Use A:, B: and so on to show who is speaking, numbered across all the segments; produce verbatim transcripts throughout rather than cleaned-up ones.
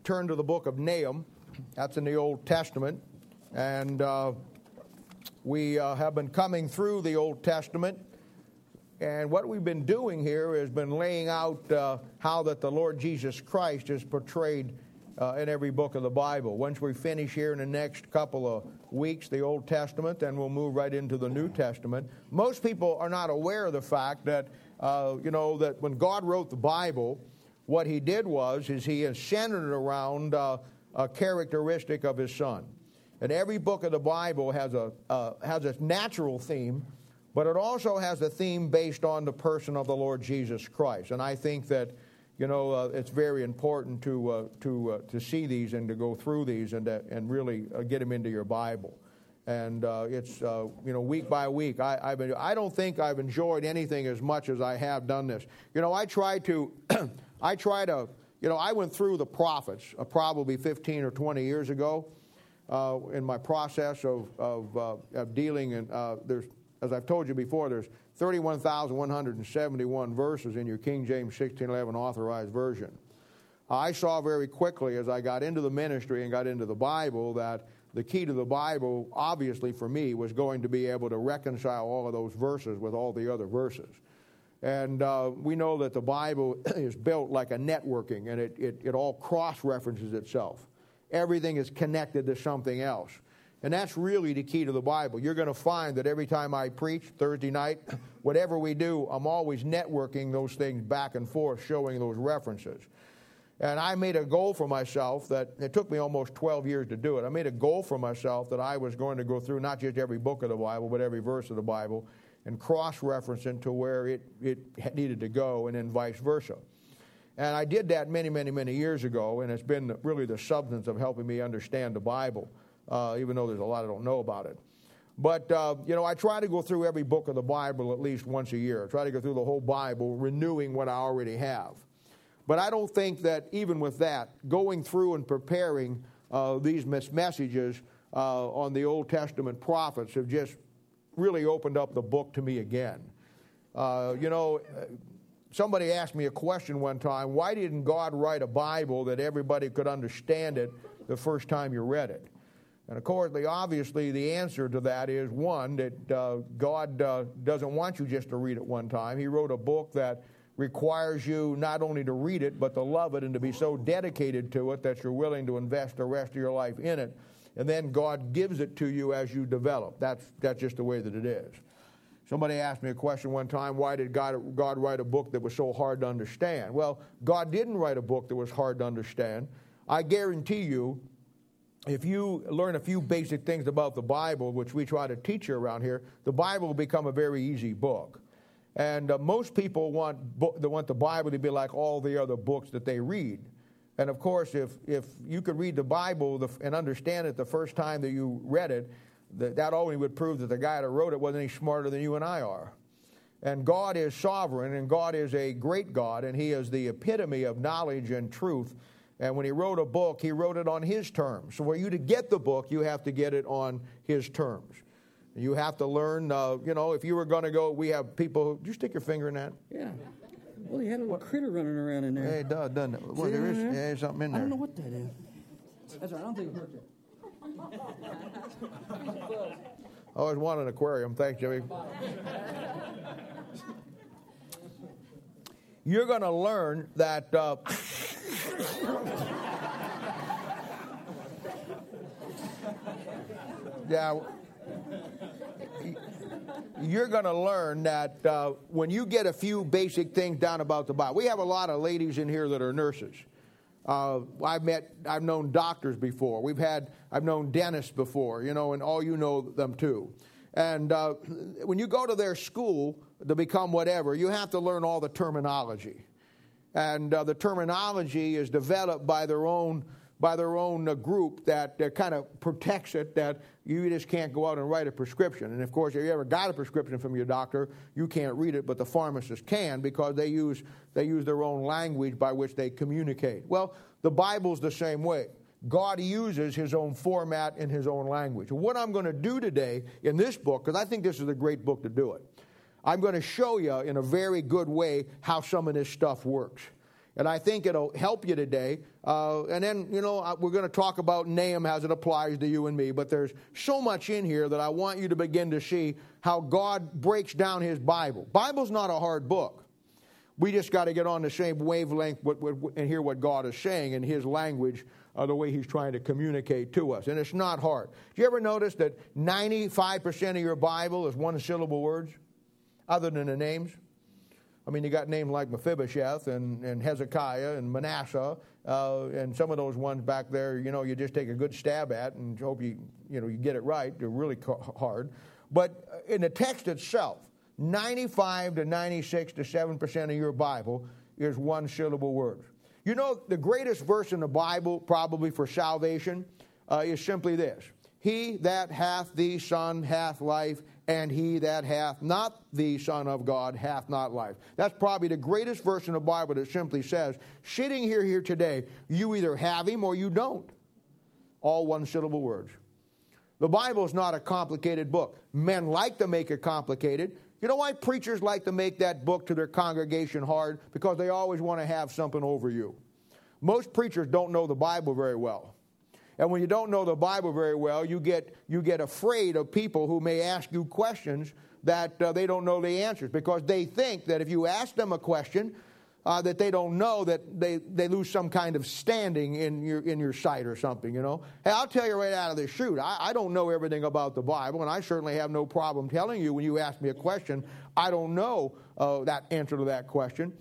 A: turn to the book of Nahum. That's in the Old Testament. And uh, we uh, have been coming through the Old Testament. And what we've been doing here has been laying out uh, how that the Lord Jesus Christ is portrayed uh, in every book of the Bible. Once we finish here in the next couple of weeks the Old Testament, then we'll move right into the New Testament. Most people are not aware of the fact that, uh, you know, that when God wrote the Bible, what he did was is he is centered around uh, a characteristic of his Son. And every book of the Bible has a uh, has a natural theme, but it also has a theme based on the person of the Lord Jesus Christ. And I think that, you know, uh, it's very important to uh, to uh, to see these and to go through these and to, and really uh, get them into your Bible. And uh, it's uh, you know, week by week. I I've been, I don't think I've enjoyed anything as much as I have done this. You know, I try to I try to you know I went through the prophets uh, probably fifteen or twenty years ago uh, in my process of of, uh, of dealing. And uh, there's, as I've told you before, there's thirty-one thousand one hundred seventy-one verses in your King James sixteen eleven Authorized Version. I saw very quickly as I got into the ministry and got into the Bible that the key to the Bible, obviously for me, was going to be able to reconcile all of those verses with all the other verses. And uh, we know that the Bible is built like a networking, and it, it, it all cross-references itself. Everything is connected to something else. And that's really the key to the Bible. You're going to find that every time I preach, Thursday night, whatever we do, I'm always networking those things back and forth, showing those references. And I made a goal for myself that, it took me almost twelve years to do it. I made a goal for myself that I was going to go through not just every book of the Bible, but every verse of the Bible, and cross-reference it to where it, it needed to go, and then vice versa. And I did that many, many, many years ago, and it's been really the substance of helping me understand the Bible. Uh, even though there's a lot I don't know about it. But, uh, you know, I try to go through every book of the Bible at least once a year. I try to go through the whole Bible, renewing what I already have. But I don't think that even with that, going through and preparing uh, these messages uh, on the Old Testament prophets have just really opened up the book to me again. Uh, you know, somebody asked me a question one time, why didn't God write a Bible that everybody could understand it the first time you read it? And of course, the, obviously, the answer to that is, one, that uh, God uh, doesn't want you just to read it one time. He wrote a book that requires you not only to read it, but to love it and to be so dedicated to it that you're willing to invest the rest of your life in it. And then God gives it to you as you develop. That's, that's just the way that it is. Somebody asked me a question one time, why did God, God write a book that was so hard to understand? Well, God didn't write a book that was hard to understand. I guarantee you, if you learn a few basic things about the Bible, which we try to teach you around here, the Bible will become a very easy book. And uh, most people want bo- they want the Bible to be like all the other books that they read. And of course, if, if you could read the Bible the, and understand it the first time that you read it, that, that only would prove that the guy that wrote it wasn't any smarter than you and I are. And God is sovereign, and God is a great God, and He is the epitome of knowledge and truth. And when He wrote a book, He wrote it on His terms. So for you to get the book, you have to get it on His terms. You have to learn, uh, you know, if you were going to go, we have people, did you stick your finger in that?
B: Yeah. Well, he had a little critter running around in there.
A: Yeah, it does, doesn't it? Well, there is, yeah, there's something in there.
B: I don't know what that is. That's right, I don't think it hurt you.
A: I always wanted an aquarium. Thanks, Jimmy. You're going to learn that... Uh, yeah, you're going to learn that uh, when you get a few basic things down about the Bible. We have a lot of ladies in here that are nurses. Uh, I've met, I've known doctors before. We've had, I've known dentists before, you know, and all you know them too. And uh, when you go to their school to become whatever, you have to learn all the terminology. And uh, the terminology is developed by their own by their own uh, group that uh, kind of protects it, that you just can't go out and write a prescription. And of course, if you ever got a prescription from your doctor, you can't read it, but the pharmacist can, because they use they use their own language by which they communicate. Well, the Bible's the same way. God uses His own format and His own language. What I'm going to do today in this book, because I think this is a great book to do it, I'm going to show you in a very good way how some of this stuff works. And I think it'll help you today. Uh, and then, you know, we're going to talk about Nahum as it applies to you and me. But there's so much in here that I want you to begin to see how God breaks down his Bible. Bible's not a hard book. We just got to get on the same wavelength and hear what God is saying in his language, uh, the way he's trying to communicate to us. And it's not hard. Do you ever notice that ninety-five percent of your Bible is one-syllable words, other than the names? I mean, you got names like Mephibosheth and, and Hezekiah and Manasseh, uh, and some of those ones back there, you know, you just take a good stab at and hope you, you know, you get it right. They're really hard. But in the text itself, ninety-five to ninety-six to seven percent of your Bible is one-syllable words. You know, the greatest verse in the Bible, probably for salvation, uh, is simply this: He that hath the Son hath life, and he that hath not the Son of God hath not life. That's probably the greatest verse in the Bible that simply says, sitting here here today, you either have him or you don't. All one-syllable words. The Bible is not a complicated book. Men like to make it complicated. You know why preachers like to make that book to their congregation hard? Because they always want to have something over you. Most preachers don't know the Bible very well. And when you don't know the Bible very well, you get you get afraid of people who may ask you questions that uh, they don't know the answers, because they think that if you ask them a question uh, that they don't know, that they, they lose some kind of standing in your in your sight or something, you know. Hey, I'll tell you right out of the chute, I, I don't know everything about the Bible, and I certainly have no problem telling you when you ask me a question, I don't know uh, that answer to that question.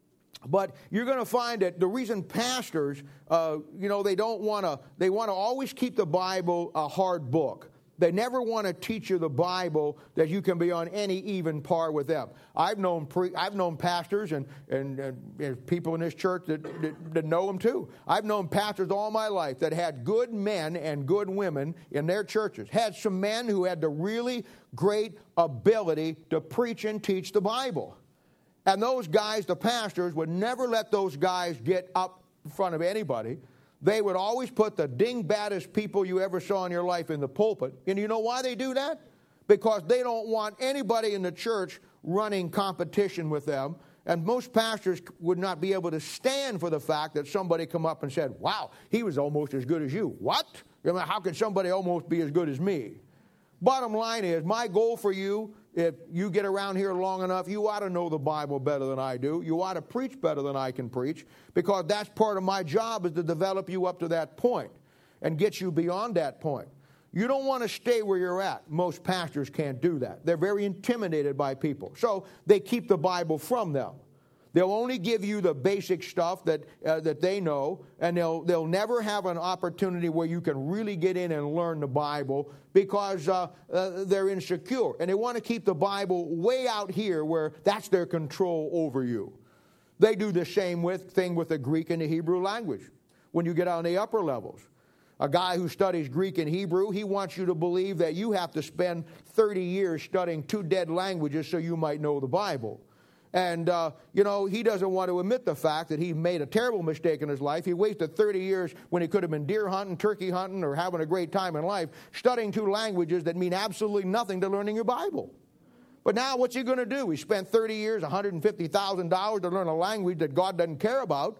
A: But you're going to find that the reason pastors, uh, you know, they don't want to, they want to always keep the Bible a hard book. They never want to teach you the Bible that you can be on any even par with them. I've known pre, I've known pastors and, and, and people in this church that, that, that know them too. I've known pastors all my life that had good men and good women in their churches. Had some men who had the really great ability to preach and teach the Bible. And those guys, the pastors, would never let those guys get up in front of anybody. They would always put the ding-baddest people you ever saw in your life in the pulpit. And you know why they do that? Because they don't want anybody in the church running competition with them. And most pastors would not be able to stand for the fact that somebody come up and said, wow, he was almost as good as you. What? I mean, how could somebody almost be as good as me? Bottom line is, my goal for you, if you get around here long enough, you ought to know the Bible better than I do. You ought to preach better than I can preach, because that's part of my job, is to develop you up to that point and get you beyond that point. You don't want to stay where you're at. Most pastors can't do that. They're very intimidated by people. So they keep the Bible from them. They'll only give you the basic stuff that uh, that they know, and they'll they'll never have an opportunity where you can really get in and learn the Bible, because uh, uh, they're insecure. And they want to keep the Bible way out here where that's their control over you. They do the same with thing with the Greek and the Hebrew language. When you get on the upper levels, a guy who studies Greek and Hebrew, he wants you to believe that you have to spend thirty years studying two dead languages so you might know the Bible. And, uh, you know, he doesn't want to admit the fact that he made a terrible mistake in his life. He wasted thirty years when he could have been deer hunting, turkey hunting, or having a great time in life, studying two languages that mean absolutely nothing to learning your Bible. But now what's he going to do? He spent thirty years, one hundred fifty thousand dollars to learn a language that God doesn't care about.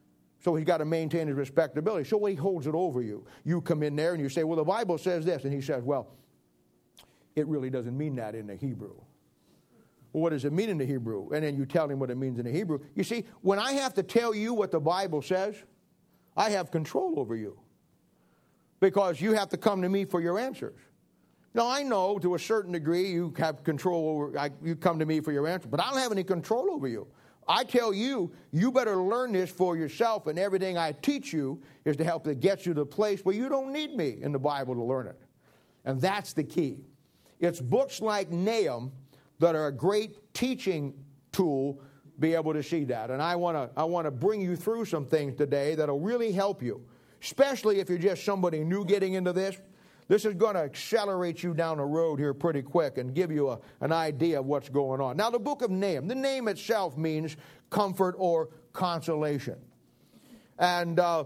A: So he's got to maintain his respectability. So he holds it over you. You come in there and you say, well, the Bible says this. And he says, well, it really doesn't mean that in the Hebrew. Well, what does it mean in the Hebrew? And then you tell him what it means in the Hebrew. You see, when I have to tell you what the Bible says, I have control over you, because you have to come to me for your answers. Now, I know to a certain degree you have control over, I, you come to me for your answers, but I don't have any control over you. I tell you, you better learn this for yourself, and everything I teach you is to help to get you to the place where you don't need me in the Bible to learn it. And that's the key. It's books like Nahum that are a great teaching tool, be able to see that. And I want to I want to bring you through some things today that'll really help you, especially if you're just somebody new getting into this. This is going to accelerate you down the road here pretty quick and give you a, an idea of what's going on. Now, the book of Nahum, the name itself means comfort or consolation. And uh,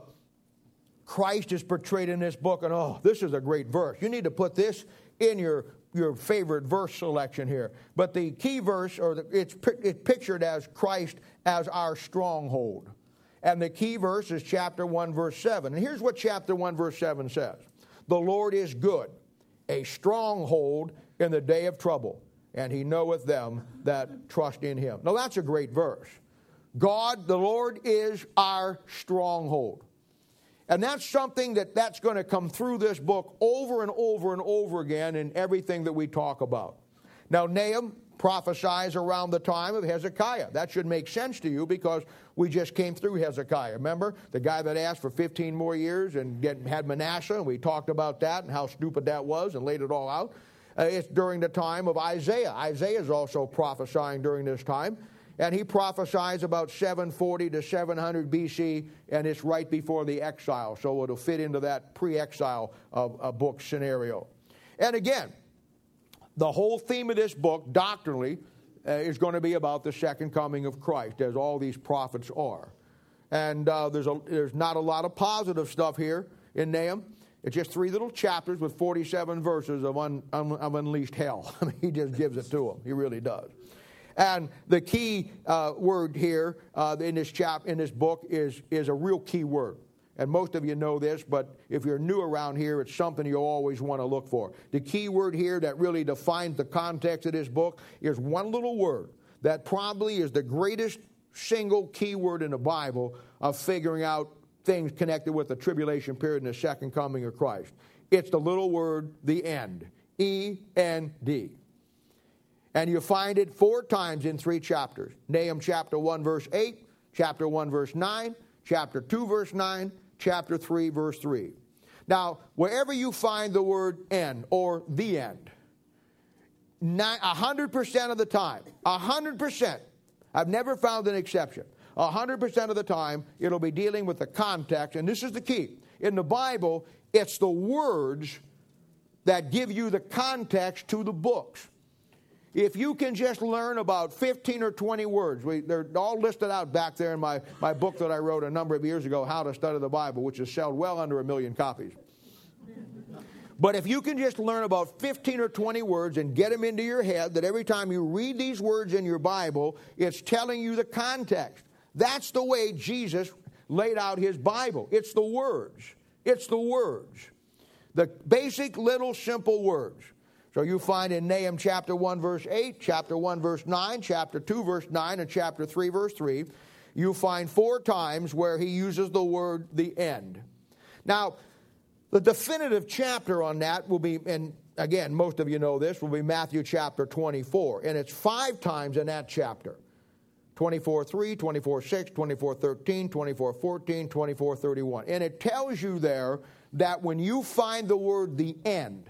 A: Christ is portrayed in this book, and oh, this is a great verse. You need to put this in your your favorite verse selection here. But the key verse, or the, it's, it's pictured as Christ as our stronghold. And the key verse is chapter one, verse seven. And here's what chapter one, verse seven says. The Lord is good, a stronghold in the day of trouble, and he knoweth them that trust in him. Now that's a great verse. God, the Lord, is our stronghold. And that's something that that's going to come through this book over and over and over again in everything that we talk about. Now, Nahum prophesies around the time of Hezekiah. That should make sense to you because we just came through Hezekiah. Remember, the guy that asked for fifteen more years and get, had Manasseh, and we talked about that and how stupid that was and laid it all out. Uh, it's during the time of Isaiah. Isaiah is also prophesying during this time. And he prophesies about seven forty to seven hundred B C, and it's right before the exile. So it'll fit into that pre-exile uh, uh, book scenario. And again, the whole theme of this book, doctrinally, uh, is going to be about the second coming of Christ, as all these prophets are. And uh, there's, a, there's not a lot of positive stuff here in Nahum. It's just three little chapters with forty-seven verses of, un, un, of unleashed hell. I mean, he just gives it to them. He really does. And the key uh, word here uh, in this chap in this book is, is a real key word. And most of you know this, but if you're new around here, it's something you always want to look for. The key word here that really defines the context of this book is one little word that probably is the greatest single key word in the Bible of figuring out things connected with the tribulation period and the second coming of Christ. It's the little word, the end. E N D. And you find it four times in three chapters. Nahum chapter one, verse eight, chapter one, verse nine, chapter two, verse nine, chapter three, verse three. Now, wherever you find the word end or the end, one hundred percent of the time, one hundred percent, I've never found an exception, one hundred percent of the time, it'll be dealing with the context, and this is the key. In the Bible, it's the words that give you the context to the books. If you can just learn about fifteen or twenty words, we, they're all listed out back there in my, my book that I wrote a number of years ago, How to Study the Bible, which has sold well under a million copies. But if you can just learn about fifteen or twenty words and get them into your head, that every time you read these words in your Bible, it's telling you the context. That's the way Jesus laid out his Bible. It's the words. It's the words. The basic little simple words. So you find in Nahum chapter one, verse eight, chapter one, verse nine, chapter two, verse nine, and chapter three, verse three, you find four times where he uses the word the end. Now, the definitive chapter on that will be, and again, most of you know this, will be Matthew chapter twenty-four. And it's five times in that chapter. twenty-four three, twenty-four six, twenty-four thirteen, twenty-four fourteen, twenty-four thirty-one. And it tells you there that when you find the word the end,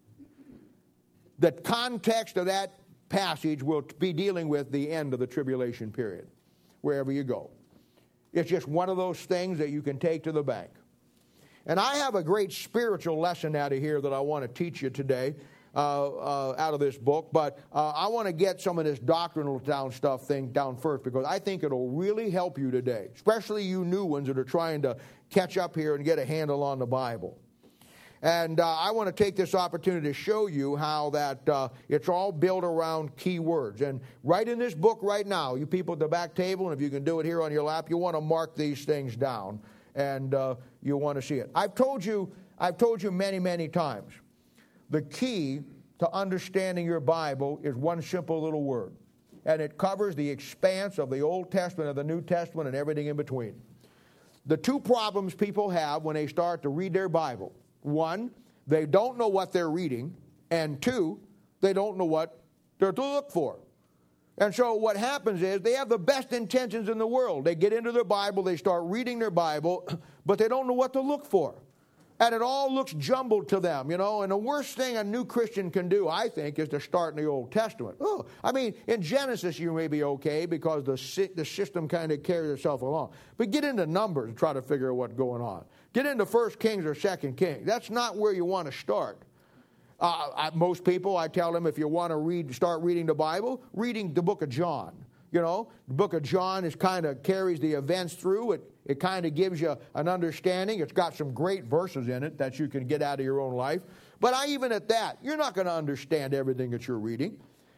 A: the context of that passage will be dealing with the end of the tribulation period, wherever you go. It's just one of those things that you can take to the bank. And I have a great spiritual lesson out of here that I want to teach you today uh, uh, out of this book, but uh, I want to get some of this doctrinal down stuff thing down first because I think it'll really help you today, especially you new ones that are trying to catch up here and get a handle on the Bible. And uh, I want to take this opportunity to show you how that uh, it's all built around key words. And right in this book right now, you people at the back table, and if you can do it here on your lap, you want to mark these things down, and uh, you want to see it. I've told you, I've told you many, many times, the key to understanding your Bible is one simple little word, and it covers the expanse of the Old Testament and the New Testament and everything in between. The two problems people have when they start to read their Bible: one, they don't know what they're reading, and two, they don't know what they're to look for. And so what happens is they have the best intentions in the world. They get into their Bible, they start reading their Bible, but they don't know what to look for. And it all looks jumbled to them, you know. And the worst thing a new Christian can do, I think, is to start in the Old Testament. Oh, I mean, in Genesis you may be okay because the, the system kind of carries itself along. But get into Numbers and try to figure out what's going on. Get into First Kings or Second Kings. That's not where you want to start. Uh, I, most people, I tell them, if you want to read, start reading the Bible, reading the book of John. You know, the book of John is kind of carries the events through. It it kind of gives you an understanding. It's got some great verses in it that you can get out of your own life. But I even at that, you're not going to understand everything that you're reading.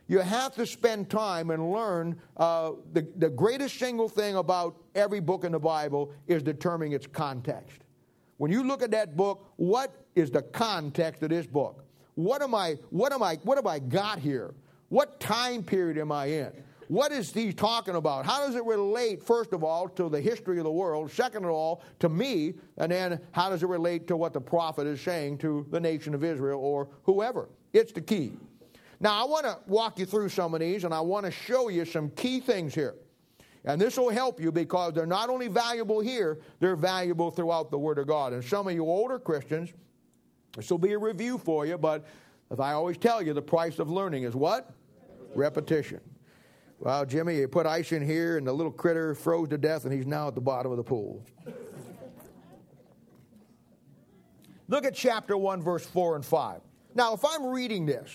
A: You have to spend time and learn. Uh, the, the greatest single thing about every book in the Bible is determining its context. When you look at that book, what is the context of this book? What am I, what am I, what have I got here? What time period am I in? What is he talking about? How does it relate, first of all, to the history of the world? Second of all, to me. And then how does it relate to what the prophet is saying to the nation of Israel or whoever? It's the key. Now, I want to walk you through some of these, and I want to show you some key things here. And this will help you because they're not only valuable here, they're valuable throughout the Word of God. And some of you older Christians, this will be a review for you, but as I always tell you, the price of learning is what? Repetition. Well, Jimmy, you put ice in here, and the little critter froze to death, and he's now at the bottom of the pool. Look at chapter one, verse four and five. Now, if I'm reading this,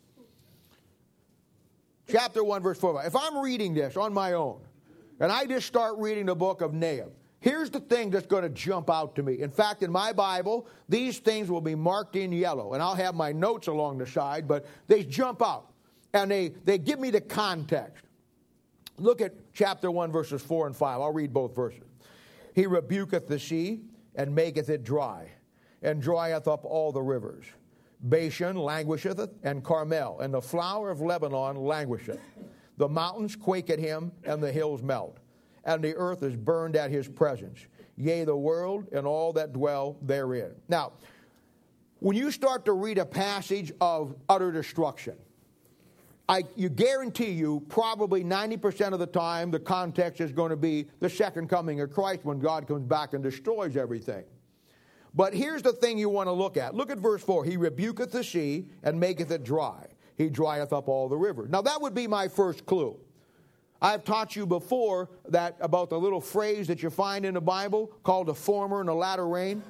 A: chapter one, verse four, if I'm reading this on my own, and I just start reading the book of Nahum, here's the thing that's going to jump out to me. In fact, in my Bible, these things will be marked in yellow, and I'll have my notes along the side, but they jump out, and they, they give me the context. Look at chapter one, verses four and five. I'll read both verses. He rebuketh the sea, and maketh it dry, and drieth up all the rivers. Bashan languisheth, and Carmel, and the flower of Lebanon languisheth. The mountains quake at him, and the hills melt, and the earth is burned at his presence. Yea, the world and all that dwell therein. Now, when you start to read a passage of utter destruction, I you guarantee you probably ninety percent of the time the context is going to be the second coming of Christ when God comes back and destroys everything. But here's the thing you want to look at. Look at verse four. He rebuketh the sea and maketh it dry. He drieth up all the rivers. Now that would be my first clue. I've taught you before that about the little phrase that you find in the Bible called the former and the latter rain.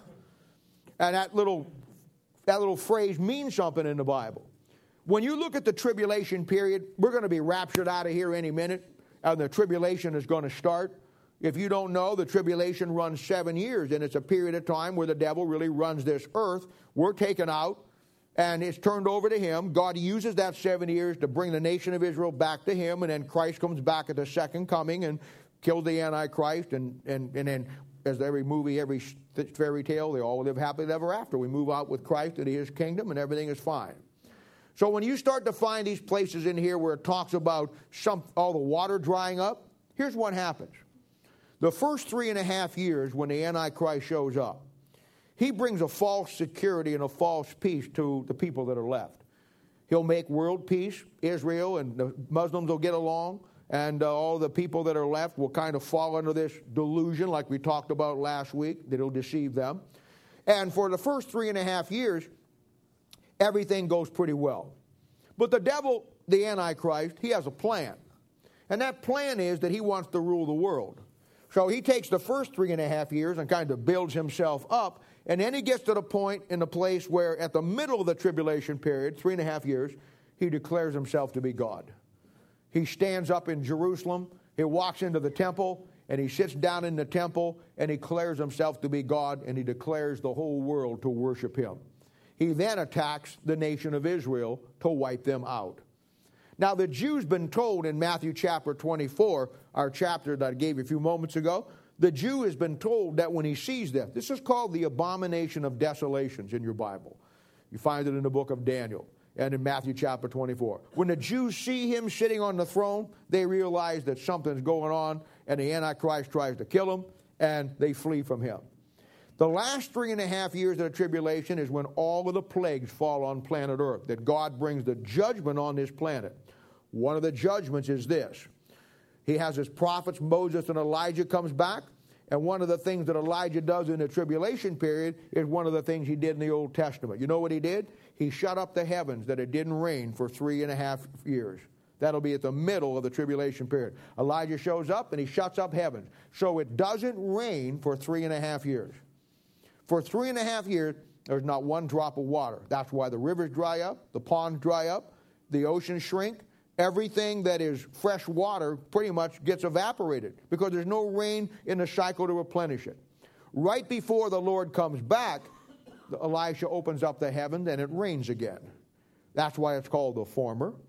A: And that little, that little phrase means something in the Bible. When you look at the tribulation period, we're going to be raptured out of here any minute, and the tribulation is going to start. If you don't know, the tribulation runs seven years, and it's a period of time where the devil really runs this earth. We're taken out, and it's turned over to him. God uses that seven years to bring the nation of Israel back to him, and then Christ comes back at the second coming and kills the Antichrist, and, and, and then as every movie, every fairy tale, they all live happily ever after. We move out with Christ into his kingdom, and everything is fine. So when you start to find these places in here where it talks about some, all the water drying up, here's what happens. The first three and a half years when the Antichrist shows up, he brings a false security and a false peace to the people that are left. He'll make world peace. Israel and the Muslims will get along, and uh, all the people that are left will kind of fall under this delusion like we talked about last week, that it'll deceive them. And for the first three and a half years, everything goes pretty well. But the devil, the Antichrist, he has a plan. And that plan is that he wants to rule the world. So he takes the first three and a half years and kind of builds himself up. And then he gets to the point in the place where at the middle of the tribulation period, three and a half years, he declares himself to be God. He stands up in Jerusalem. He walks into the temple, and he sits down in the temple, and he declares himself to be God, and he declares the whole world to worship him. He then attacks the nation of Israel to wipe them out. Now, the Jews been told in Matthew chapter twenty-four, our chapter that I gave you a few moments ago, the Jew has been told that when he sees them, this is called the abomination of desolations in your Bible. You find it in the book of Daniel and in Matthew chapter twenty-four. When the Jews see him sitting on the throne, they realize that something's going on, and the Antichrist tries to kill him, and they flee from him. The last three and a half years of the tribulation is when all of the plagues fall on planet Earth, that God brings the judgment on this planet. One of the judgments is this. He has his prophets, Moses and Elijah comes back, and one of the things that Elijah does in the tribulation period is one of the things he did in the Old Testament. You know what he did? He shut up the heavens that it didn't rain for three and a half years. That'll be at the middle of the tribulation period. Elijah shows up and he shuts up heaven. So it doesn't rain for three and a half years. For three and a half years, there's not one drop of water. That's why the rivers dry up, the ponds dry up, the oceans shrink. Everything that is fresh water pretty much gets evaporated because there's no rain in the cycle to replenish it. Right before the Lord comes back, Elisha opens up the heavens and it rains again. That's why it's called the former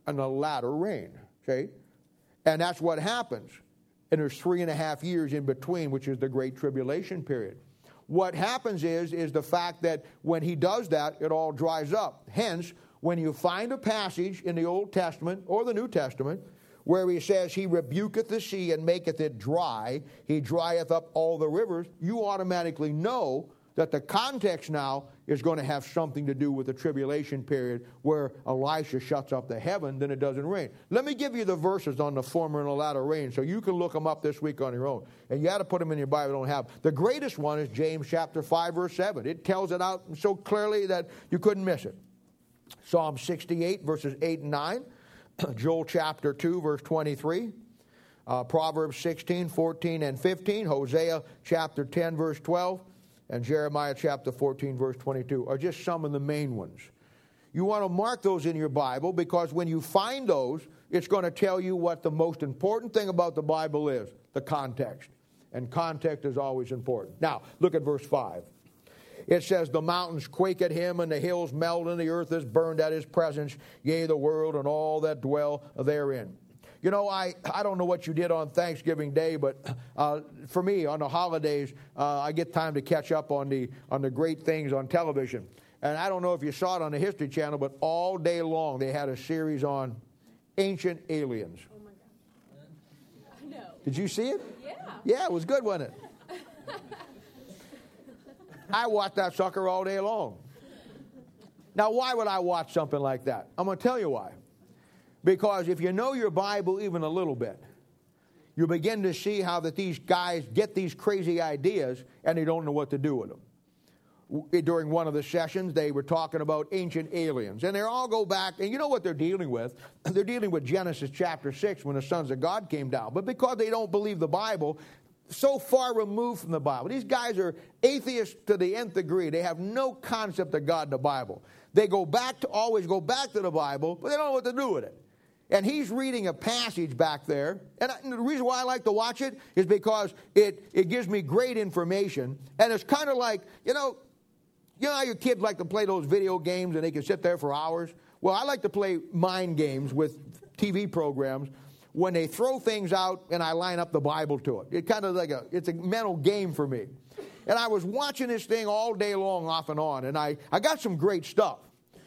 A: and the latter rain. See? And that's what happens. And there's three and a half years in between, which is the Great Tribulation period. What happens is, is the fact that when he does that, it all dries up. Hence, when you find a passage in the Old Testament or the New Testament where he says, he rebuketh the sea and maketh it dry, he drieth up all the rivers, you automatically know that the context now is going to have something to do with the tribulation period where Elisha shuts up the heaven, then it doesn't rain. Let me give you the verses on the former and the latter rain so you can look them up this week on your own. And you got to put them in your Bible, don't have. The greatest one is James chapter five, verse seven. It tells it out so clearly that you couldn't miss it. Psalm sixty-eight, verses eight and nine. Joel chapter two, verse twenty-three. Uh, Proverbs sixteen, fourteen, and fifteen. Hosea chapter ten, verse twelve. And Jeremiah chapter fourteen, verse twenty-two are just some of the main ones. You want to mark those in your Bible because when you find those, it's going to tell you what the most important thing about the Bible is, the context. And context is always important. Now, look at verse five. It says, the mountains quake at him, and the hills melt, and the earth is burned at his presence, yea, the world and all that dwell therein. You know, I, I don't know what you did on Thanksgiving Day, but uh, for me, on the holidays, uh, I get time to catch up on the on the great things on television. And I don't know if you saw it on the History Channel, but all day long they had a series on ancient aliens.
C: Oh, my God. No.
A: Did you see it?
C: Yeah.
A: Yeah, it was good, wasn't it? I watched that sucker all day long. Now, why would I watch something like that? I'm going to tell you why. Because if you know your Bible even a little bit, you begin to see how that these guys get these crazy ideas and they don't know what to do with them. During one of the sessions, they were talking about ancient aliens. And they all go back, and you know what they're dealing with? They're dealing with Genesis chapter six when the sons of God came down. But because they don't believe the Bible, so far removed from the Bible. These guys are atheists to the nth degree. They have no concept of God in the Bible. They go back to, always go back to the Bible, but they don't know what to do with it. And he's reading a passage back there. And, I, and the reason why I like to watch it is because it, it gives me great information. And it's kind of like, you know, you know how your kids like to play those video games and they can sit there for hours? Well, I like to play mind games with T V programs when they throw things out and I line up the Bible to it. It kind of like a, it's a mental game for me. And I was watching this thing all day long off and on. And I, I got some great stuff.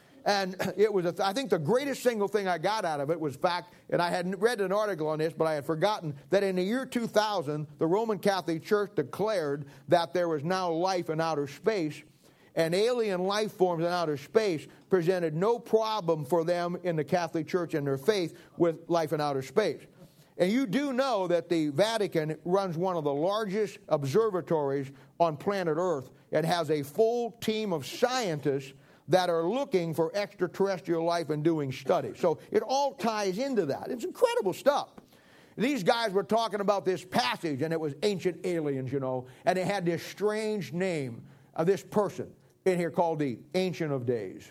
A: And it was, a th- I think the greatest single thing I got out of it was fact, and I had read an article on this, but I had forgotten that in the year two thousand, the Roman Catholic Church declared that there was now life in outer space, and alien life forms in outer space presented no problem for them in the Catholic Church and their faith with life in outer space. And you do know that the Vatican runs one of the largest observatories on planet Earth and has a full team of scientists that are looking for extraterrestrial life and doing studies. So it all ties into that. It's incredible stuff. These guys were talking about this passage, and it was ancient aliens, you know, and it had this strange name of this person in here called the Ancient of Days.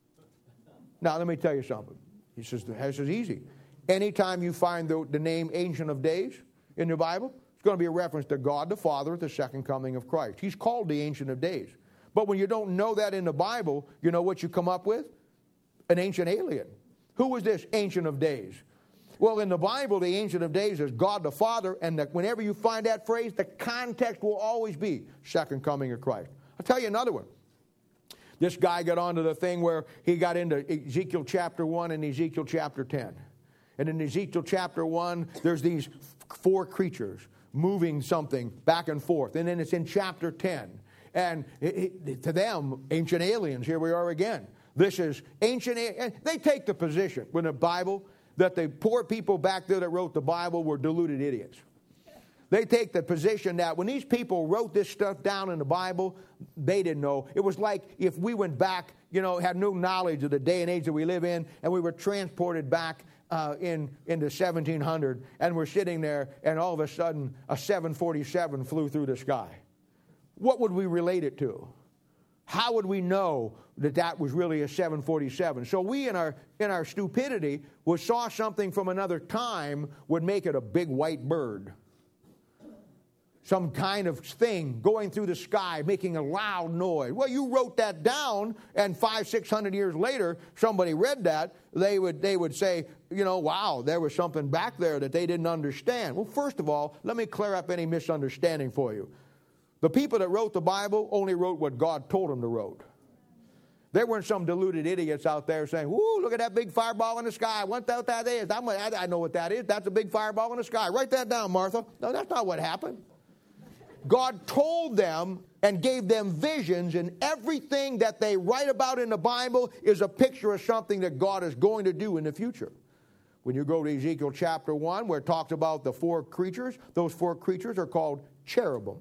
A: Now, let me tell you something. He says, this is easy. Anytime you find the, the name Ancient of Days in your Bible, it's going to be a reference to God the Father at the second coming of Christ. He's called the Ancient of Days. But when you don't know that in the Bible, you know what you come up with? An ancient alien. Who was this Ancient of Days? Well, in the Bible, the Ancient of Days is God the Father, and that whenever you find that phrase, the context will always be second coming of Christ. I'll tell you another one. This guy got onto the thing where he got into Ezekiel chapter one and Ezekiel chapter ten. And in Ezekiel chapter one, there's these four creatures moving something back and forth. And then it's in chapter ten. And it, it, to them, ancient aliens, here we are again. This is ancient, and they take the position in the Bible that the poor people back there that wrote the Bible were deluded idiots. They take the position that when these people wrote this stuff down in the Bible, they didn't know. It was like if we went back, you know, had no knowledge of the day and age that we live in, and we were transported back uh, in into seventeen hundred, and we're sitting there, and all of a sudden a seven forty-seven flew through the sky. What would we relate it to? How would we know that that was really a seven forty-seven? So we, in our in our stupidity, we saw something from another time would make it a big white bird. some kind of thing going through the sky, making a loud noise. Well, you wrote that down, and five, six hundred years later, somebody read that, they would, they would say, you know, wow, there was something back there that they didn't understand. Well, first of all, let me clear up any misunderstanding for you. The people that wrote the Bible only wrote what God told them to write. There weren't some deluded idiots out there saying, whoo, look at that big fireball in the sky. What that, that is? I'm, I know what that is. That's a big fireball in the sky. Write that down, Martha. No, that's not what happened. God told them and gave them visions, and everything that they write about in the Bible is a picture of something that God is going to do in the future. When you go to Ezekiel chapter one, where it talks about the four creatures, those four creatures are called cherubim.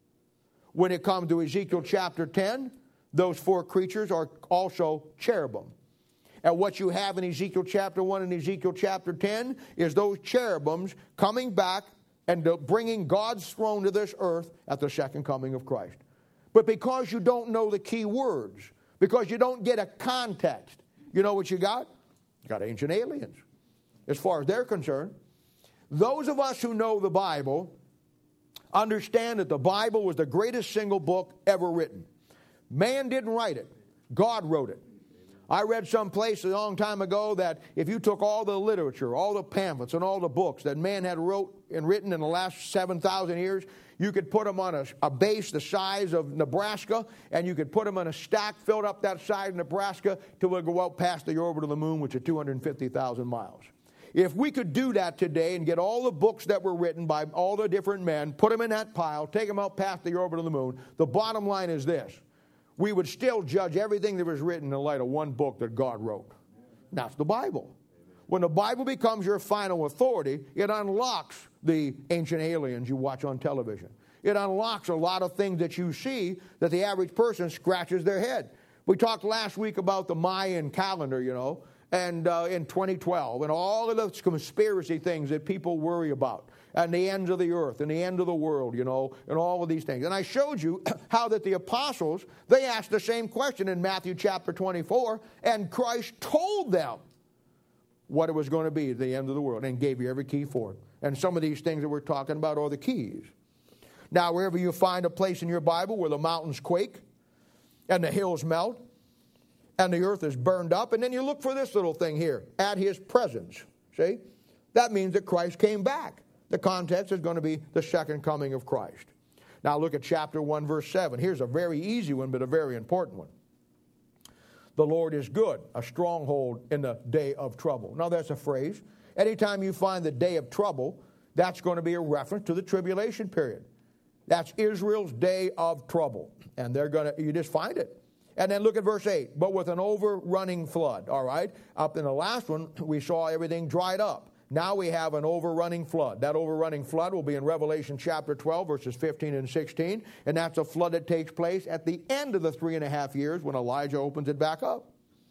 A: When it comes to Ezekiel chapter ten, those four creatures are also cherubim. And what you have in Ezekiel chapter one and Ezekiel chapter ten is those cherubims coming back and bringing God's throne to this earth at the second coming of Christ. But because you don't know the key words, because you don't get a context, you know what you got? You got ancient aliens, as far as they're concerned. Those of us who know the Bible understand that the Bible was the greatest single book ever written. Man didn't write it. God wrote it. I read someplace a long time ago that if you took all the literature, all the pamphlets, and all the books that man had wrote and written in the last seven thousand years, you could put them on a, a base the size of Nebraska, and you could put them on a stack filled up that size of Nebraska till they go out past the orbit of the moon, which is two hundred fifty thousand miles. If we could do that today and get all the books that were written by all the different men, put them in that pile, take them out past the orbit of the moon, the bottom line is this. We would still judge everything that was written in the light of one book that God wrote. That's the Bible. When the Bible becomes your final authority, it unlocks the ancient aliens you watch on television. It unlocks a lot of things that you see that the average person scratches their head. We talked last week about the Mayan calendar, you know, and uh, in twenty twelve, and all of those conspiracy things that people worry about, and the ends of the earth, and the end of the world, you know, and all of these things. And I showed you how that the apostles, they asked the same question in Matthew chapter twenty-four, and Christ told them what it was going to be at the end of the world, and gave you every key for it. And some of these things that we're talking about are the keys. Now, wherever you find a place in your Bible where the mountains quake, and the hills melt, and the earth is burned up, and then you look for this little thing here, at his presence. See? That means that Christ came back. The context is going to be the second coming of Christ. Now look at chapter one, verse seven. Here's a very easy one, but a very important one. The Lord is good, a stronghold in the day of trouble. Now that's a phrase. Anytime you find the day of trouble, that's going to be a reference to the tribulation period. That's Israel's day of trouble. And they're going to, you just find it. And then look at verse eight. But with an overrunning flood. All right. Up in the last one, we saw everything dried up. Now we have an overrunning flood. That overrunning flood will be in Revelation chapter twelve, verses fifteen and sixteen. And that's a flood that takes place at the end of the three and a half years when Elijah opens it back up.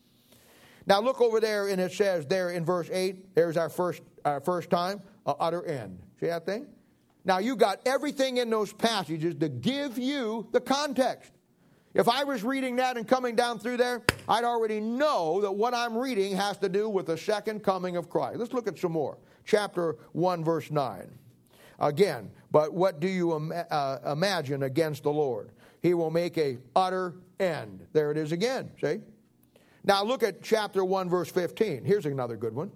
A: Now look over there, and it says there in verse eight, there's our first, our first time, a utter end. See that thing? Now you got everything in those passages to give you the context. If I was reading that and coming down through there, I'd already know that what I'm reading has to do with the second coming of Christ. Let's look at some more. Chapter one, verse nine. Again, but what do you im- uh, imagine against the Lord? He will make a utter end. There it is again, see? Now look at chapter one, verse fifteen. Here's another good one.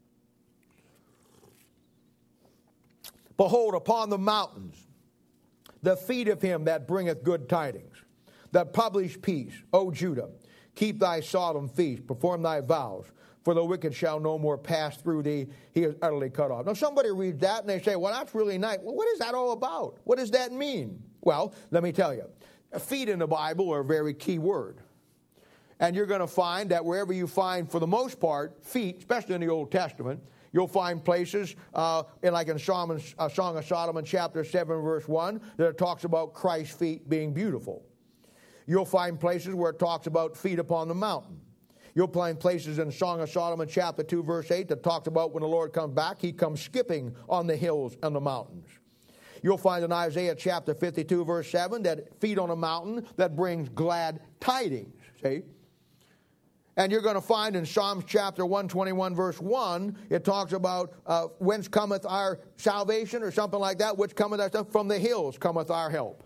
A: Behold, upon the mountains, the feet of him that bringeth good tidings, that publish peace, O Judah. Keep thy solemn feast, perform thy vows, for the wicked shall no more pass through thee. He is utterly cut off. Now somebody reads that and they say, well, that's really nice. Well, what is that all about? What does that mean? Well, let me tell you. Feet in the Bible are a very key word. And you're going to find that wherever you find, for the most part, feet, especially in the Old Testament, you'll find places, uh, in like in Solomon, uh, Song of Solomon, chapter seven, verse one, that it talks about Christ's feet being beautiful. You'll find places where it talks about feet upon the mountain. You'll find places in Song of Solomon, chapter two, verse eight, that talks about when the Lord comes back, he comes skipping on the hills and the mountains. You'll find in Isaiah chapter fifty-two, verse seven, that feet on a mountain that brings glad tidings. See? And you're going to find in Psalms chapter one twenty-one, verse one, it talks about uh, whence cometh our salvation, or something like that. Which cometh our stuff? From the hills cometh our help.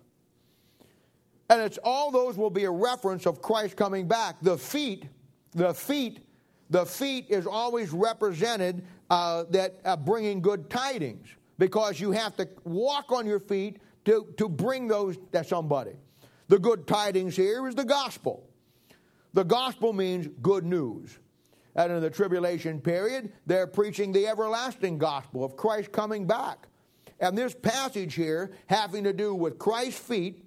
A: And it's all those will be a reference of Christ coming back. The feet, the feet, the feet is always represented uh, that uh, bringing good tidings, because you have to walk on your feet to, to bring those to somebody. The good tidings here is the gospel. The gospel means good news. And in the tribulation period, they're preaching the everlasting gospel of Christ coming back. And this passage here, having to do with Christ's feet,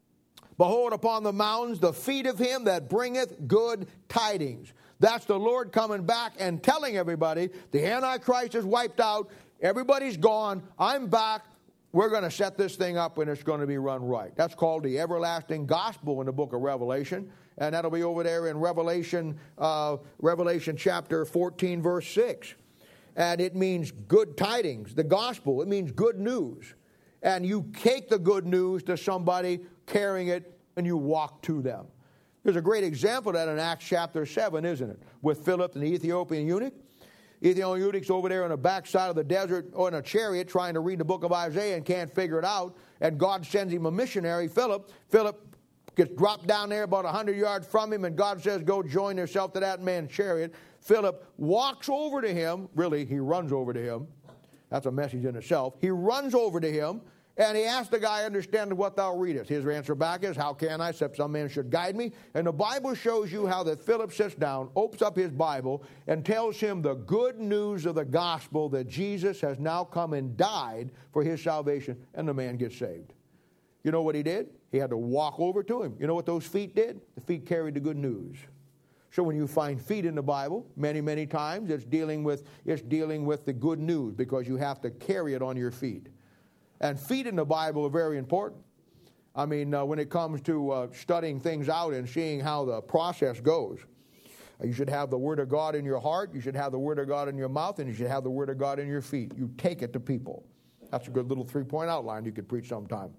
A: behold upon the mountains the feet of him that bringeth good tidings. That's the Lord coming back and telling everybody the Antichrist is wiped out, everybody's gone, I'm back, we're going to set this thing up and it's going to be run right. That's called the everlasting gospel in the book of Revelation. And that'll be over there in Revelation, uh, Revelation chapter fourteen, verse six. And it means good tidings, the gospel. It means good news. And you take the good news to somebody carrying it, and you walk to them. There's a great example of that in Acts chapter seven, isn't it? With Philip and the Ethiopian eunuch. Ethiopian eunuch's over there on the backside of the desert or in a chariot trying to read the book of Isaiah and can't figure it out. And God sends him a missionary, Philip. Philip gets dropped down there about one hundred yards from him, and God says, go join yourself to that man's chariot. Philip walks over to him. Really, he runs over to him. That's a message in itself. He runs over to him, and he asks the guy, understand what thou readest. His answer back is, how can I, except some man should guide me? And the Bible shows you how that Philip sits down, opens up his Bible, and tells him the good news of the gospel that Jesus has now come and died for his salvation, and the man gets saved. You know what he did? He had to walk over to him. You know what those feet did? The feet carried the good news. So when you find feet in the Bible, many, many times, it's dealing with, it's dealing with the good news, because you have to carry it on your feet. And feet in the Bible are very important. I mean, uh, when it comes to uh, studying things out and seeing how the process goes, uh, you should have the Word of God in your heart, you should have the Word of God in your mouth, and you should have the Word of God in your feet. You take it to people. That's a good little three-point outline you could preach sometime.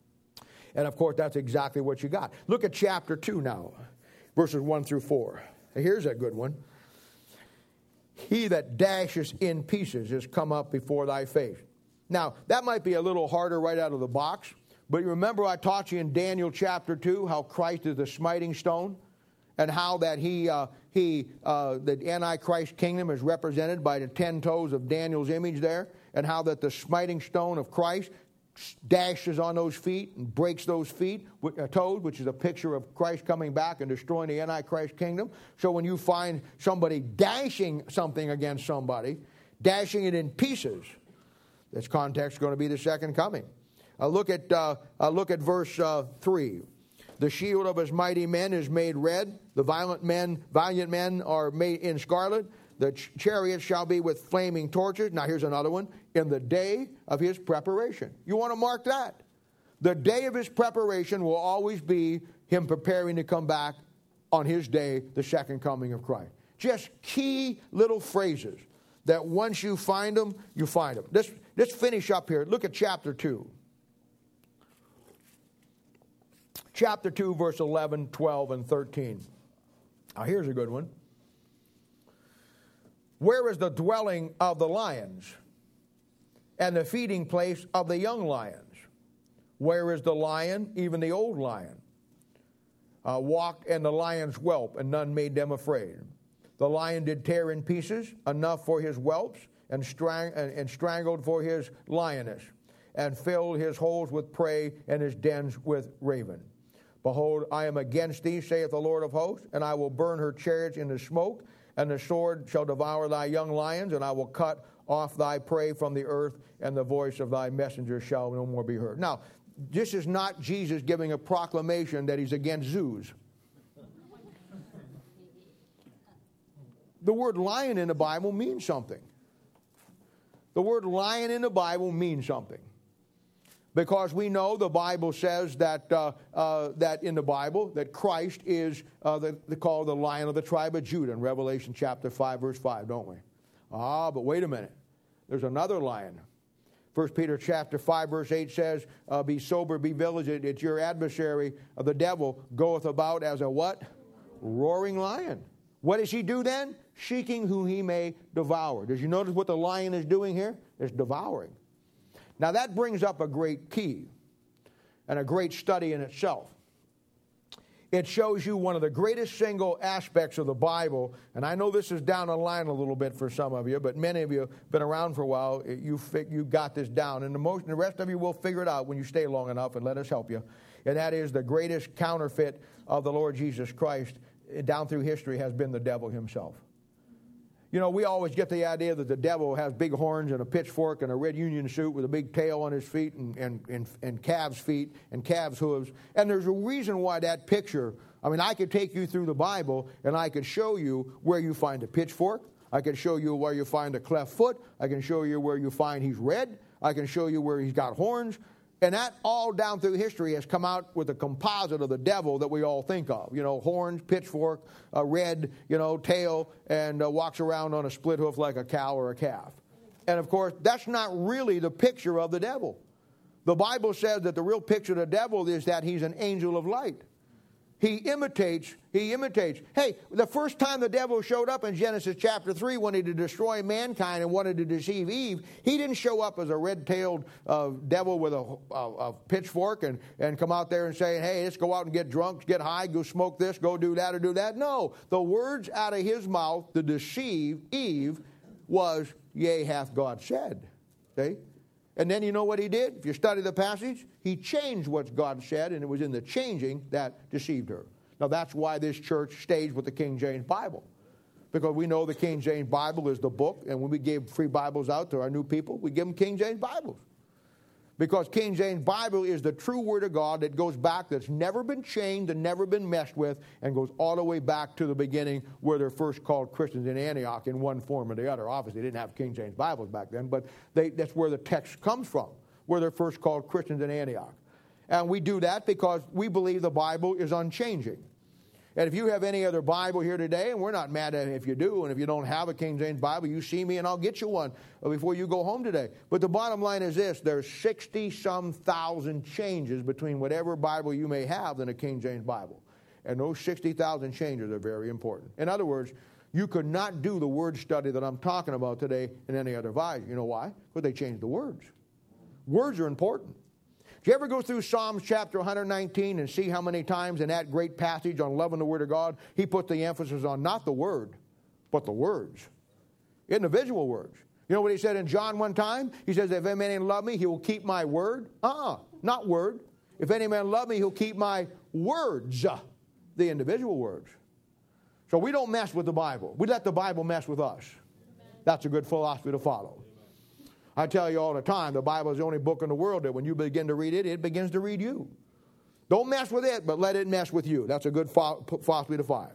A: And, of course, that's exactly what you got. Look at chapter two now, verses one through four. Here's a good one. He that dashes in pieces is come up before thy face. Now, that might be a little harder right out of the box, but you remember I taught you in Daniel chapter two how Christ is the smiting stone, and how that he, uh, he uh, the Antichrist kingdom is represented by the ten toes of Daniel's image there, and how that the smiting stone of Christ dashes on those feet and breaks those feet, uh, toes, which is a picture of Christ coming back and destroying the Antichrist kingdom. So when you find somebody dashing something against somebody, dashing it in pieces, this context is going to be the second coming. Uh, look at uh, uh, look at verse uh, three. The shield of his mighty men is made red. The violent men, valiant men are made in scarlet. The ch- chariots shall be with flaming torches. Now here's another one. In the day of his preparation. You want to mark that? The day of his preparation will always be him preparing to come back on his day, the second coming of Christ. Just key little phrases that once you find them, you find them. Let's, let's finish up here. Look at chapter two. Chapter two, verse eleven, twelve, and thirteen. Now here's a good one. Where is the dwelling of the lions and the feeding place of the young lions? Where is the lion, even the old lion? Uh, walked and the lions whelp, and none made them afraid. The lion did tear in pieces enough for his whelps, and, strang- and, and strangled for his lioness, and filled his holes with prey, and his dens with raven. Behold, I am against thee, saith the Lord of hosts, and I will burn her chariots into smoke, and the sword shall devour thy young lions, and I will cut off thy prey from the earth, and the voice of thy messengers shall no more be heard. Now, this is not Jesus giving a proclamation that he's against zoos. The word lion in the Bible means something. The word lion in the Bible means something. Because we know the Bible says that uh, uh, that in the Bible that Christ is uh, the, the called the Lion of the tribe of Judah in Revelation chapter five, verse five, don't we? Ah, but wait a minute. There's another lion. First Peter chapter five, verse eight says, uh, be sober, be vigilant. It's your adversary, of the devil, goeth about as a what? Roaring lion. What does he do then? Seeking who he may devour. Did you notice what the lion is doing here? It's devouring. Now that brings up a great key and a great study in itself. It shows you one of the greatest single aspects of the Bible, and I know this is down the line a little bit for some of you, but many of you have been around for a while. You you got this down, and the, most, the rest of you will figure it out when you stay long enough and let us help you. And that is the greatest counterfeit of the Lord Jesus Christ down through history has been the devil himself. You know, we always get the idea that the devil has big horns and a pitchfork and a red union suit with a big tail on his feet and, and, and, and calves' feet and calves' hooves. And there's a reason why that picture, I mean, I could take you through the Bible and I could show you where you find a pitchfork. I can show you where you find a cleft foot. I can show you where you find he's red. I can show you where he's got horns. And that all down through history has come out with a composite of the devil that we all think of. You know, horns, pitchfork, a red, you know, tail, and uh, walks around on a split hoof like a cow or a calf. And, of course, that's not really the picture of the devil. The Bible says that the real picture of the devil is that he's an angel of light. He imitates, he imitates. Hey, the first time the devil showed up in Genesis chapter three, wanted to destroy mankind and wanted to deceive Eve, he didn't show up as a red-tailed uh, devil with a, a, a pitchfork and, and come out there and say, hey, let's go out and get drunk, get high, go smoke this, go do that or do that. No, the words out of his mouth to deceive Eve was, yea, hath God said. See? And then you know what he did? If you study the passage, he changed what God said, and it was in the changing that deceived her. Now, that's why this church stays with the King James Bible, because we know the King James Bible is the book, and when we gave free Bibles out to our new people, we give them King James Bibles. Because King James Bible is the true Word of God that goes back, that's never been changed and never been messed with, and goes all the way back to the beginning where they're first called Christians in Antioch in one form or the other. Obviously, they didn't have King James Bibles back then, but they, that's where the text comes from, where they're first called Christians in Antioch. And we do that because we believe the Bible is unchanging. And if you have any other Bible here today, and we're not mad at it if you do, and if you don't have a King James Bible, you see me and I'll get you one before you go home today. But the bottom line is this: there's sixty-some thousand changes between whatever Bible you may have and a King James Bible. And those sixty thousand changes are very important. In other words, you could not do the word study that I'm talking about today in any other Bible. You know why? Because they changed the words. Words are important. Do you ever go through Psalms chapter one nineteen and see how many times in that great passage on loving the Word of God, he put the emphasis on not the Word, but the words, individual words. You know what he said in John one time? He says, if any man love me, he will keep my word. Uh-uh, not word. If any man love me, he'll keep my words, the individual words. So we don't mess with the Bible. We let the Bible mess with us. That's a good philosophy to follow. I tell you all the time, the Bible is the only book in the world that when you begin to read it, it begins to read you. Don't mess with it, but let it mess with you. That's a good philosophy to find.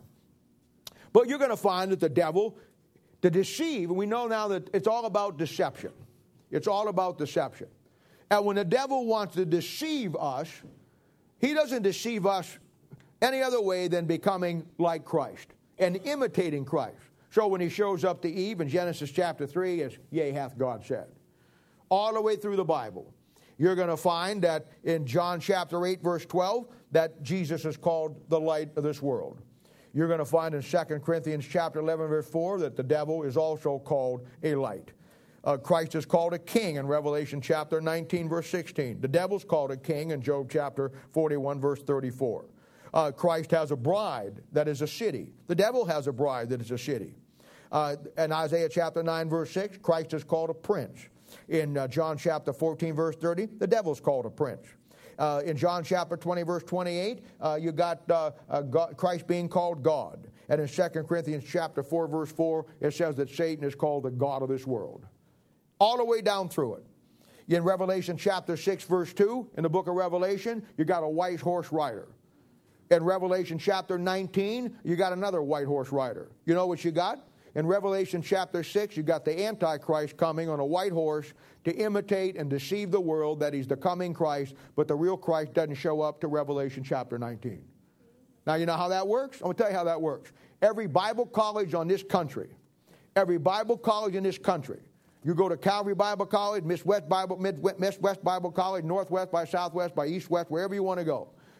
A: But you're going to find that the devil, to deceive, and we know now that it's all about deception. It's all about deception. And when the devil wants to deceive us, he doesn't deceive us any other way than becoming like Christ and imitating Christ. So when he shows up to Eve in Genesis chapter three, it's, yea, hath God said. All the way through the Bible, you're going to find that in John chapter eight, verse twelve, that Jesus is called the light of this world. You're going to find in Second Corinthians chapter eleven, verse four, that the devil is also called a light. Uh, Christ is called a king in Revelation chapter nineteen, verse sixteen. The devil's called a king in Job chapter forty-one, verse thirty-four. Uh, Christ has a bride that is a city. The devil has a bride that is a city. Uh, in Isaiah chapter nine, verse six, Christ is called a prince. In uh, John chapter fourteen, verse thirty, the devil's called a prince. Uh, in John chapter twenty, verse twenty-eight, uh, you got uh, uh, God, Christ being called God. And in Second Corinthians chapter four, verse four, it says that Satan is called the god of this world. All the way down through it. In Revelation chapter six, verse two, in the book of Revelation, you got a white horse rider. In Revelation chapter nineteen, you got another white horse rider. You know what you got? In Revelation chapter six, you got the Antichrist coming on a white horse to imitate and deceive the world that he's the coming Christ, but the real Christ doesn't show up to Revelation chapter nineteen. Now, you know how that works? I'm going to tell you how that works. Every Bible college on this country, every Bible college in this country, you go to Calvary Bible College, Miss West Bible, Mid, Miss West Bible College, Northwest by Southwest by East West, wherever you want to go.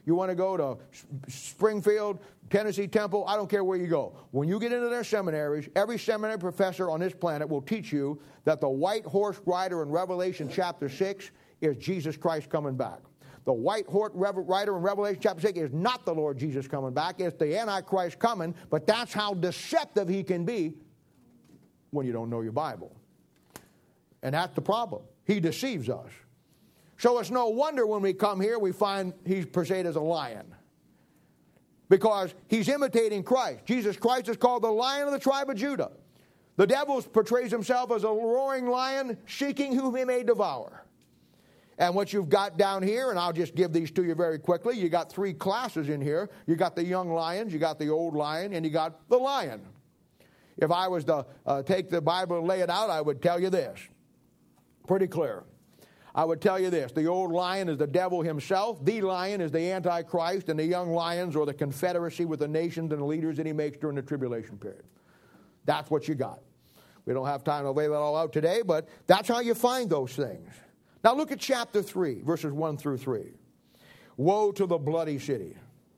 A: You want to go to Springfield, Tennessee Temple, I don't care where you go. When you get into their seminaries, every seminary professor on this planet will teach you that the white horse rider in Revelation chapter six is Jesus Christ coming back. The white horse rider in Revelation chapter six is not the Lord Jesus coming back. It's the Antichrist coming, but that's how deceptive he can be when you don't know your Bible. And that's the problem. He deceives us. So it's no wonder when we come here we find he's portrayed as a lion. Because he's imitating Christ. Jesus Christ is called the Lion of the tribe of Judah. The devil portrays himself as a roaring lion seeking whom he may devour. And what you've got down here, and I'll just give these to you very quickly, you got three classes in here. You got the young lions, you got the old lion, and you got the lion. If I was to uh, take the Bible and lay it out, I would tell you this. Pretty clear. I would tell you this. The old lion is the devil himself. The lion is the Antichrist, and the young lions are the confederacy with the nations and the leaders that he makes during the tribulation period. That's what you got. We don't have time to lay that all out today, but that's how you find those things. Now look at chapter three, verses one through three. Woe to the bloody city,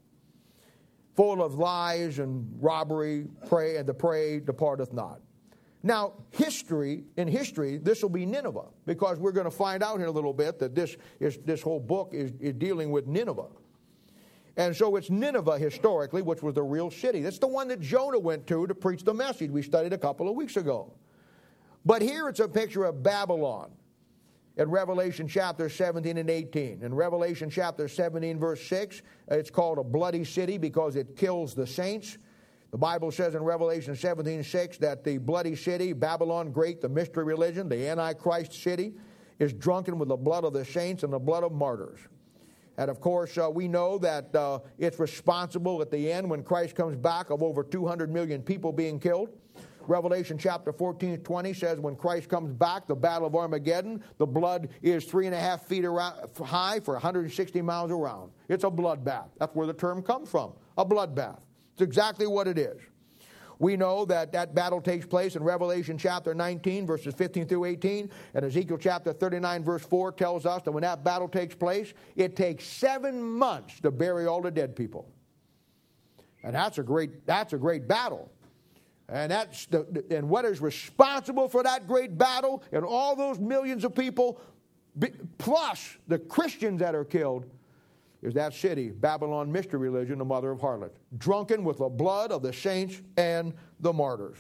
A: full of lies and robbery, prey, and the prey departeth not. Now, history, in history, this will be Nineveh, because we're going to find out in a little bit that this is this whole book is, is dealing with Nineveh. And so it's Nineveh historically, which was the real city. That's the one that Jonah went to to preach the message we studied a couple of weeks ago. But here it's a picture of Babylon in Revelation chapter seventeen and eighteen. In Revelation chapter seventeen, verse six, it's called a bloody city because it kills the saints. The Bible says in Revelation seventeen six that the bloody city, Babylon Great, the mystery religion, the Antichrist city, is drunken with the blood of the saints and the blood of martyrs. And of course, uh, we know that uh, it's responsible at the end when Christ comes back of over two hundred million people being killed. Revelation chapter fourteen twenty says when Christ comes back, the battle of Armageddon, the blood is three and a half feet around, high for one hundred sixty miles around. It's a bloodbath. That's where the term comes from, a bloodbath. It's exactly what it is. We know that that battle takes place in Revelation chapter nineteen, verses fifteen through eighteen, and Ezekiel chapter thirty-nine, verse four tells us that when that battle takes place, it takes seven months to bury all the dead people. And that's a great, that's a great battle. And that's the, and what is responsible for that great battle and all those millions of people, plus the Christians that are killed, is that city, Babylon mystery religion, the mother of harlots, drunken with the blood of the saints and the martyrs.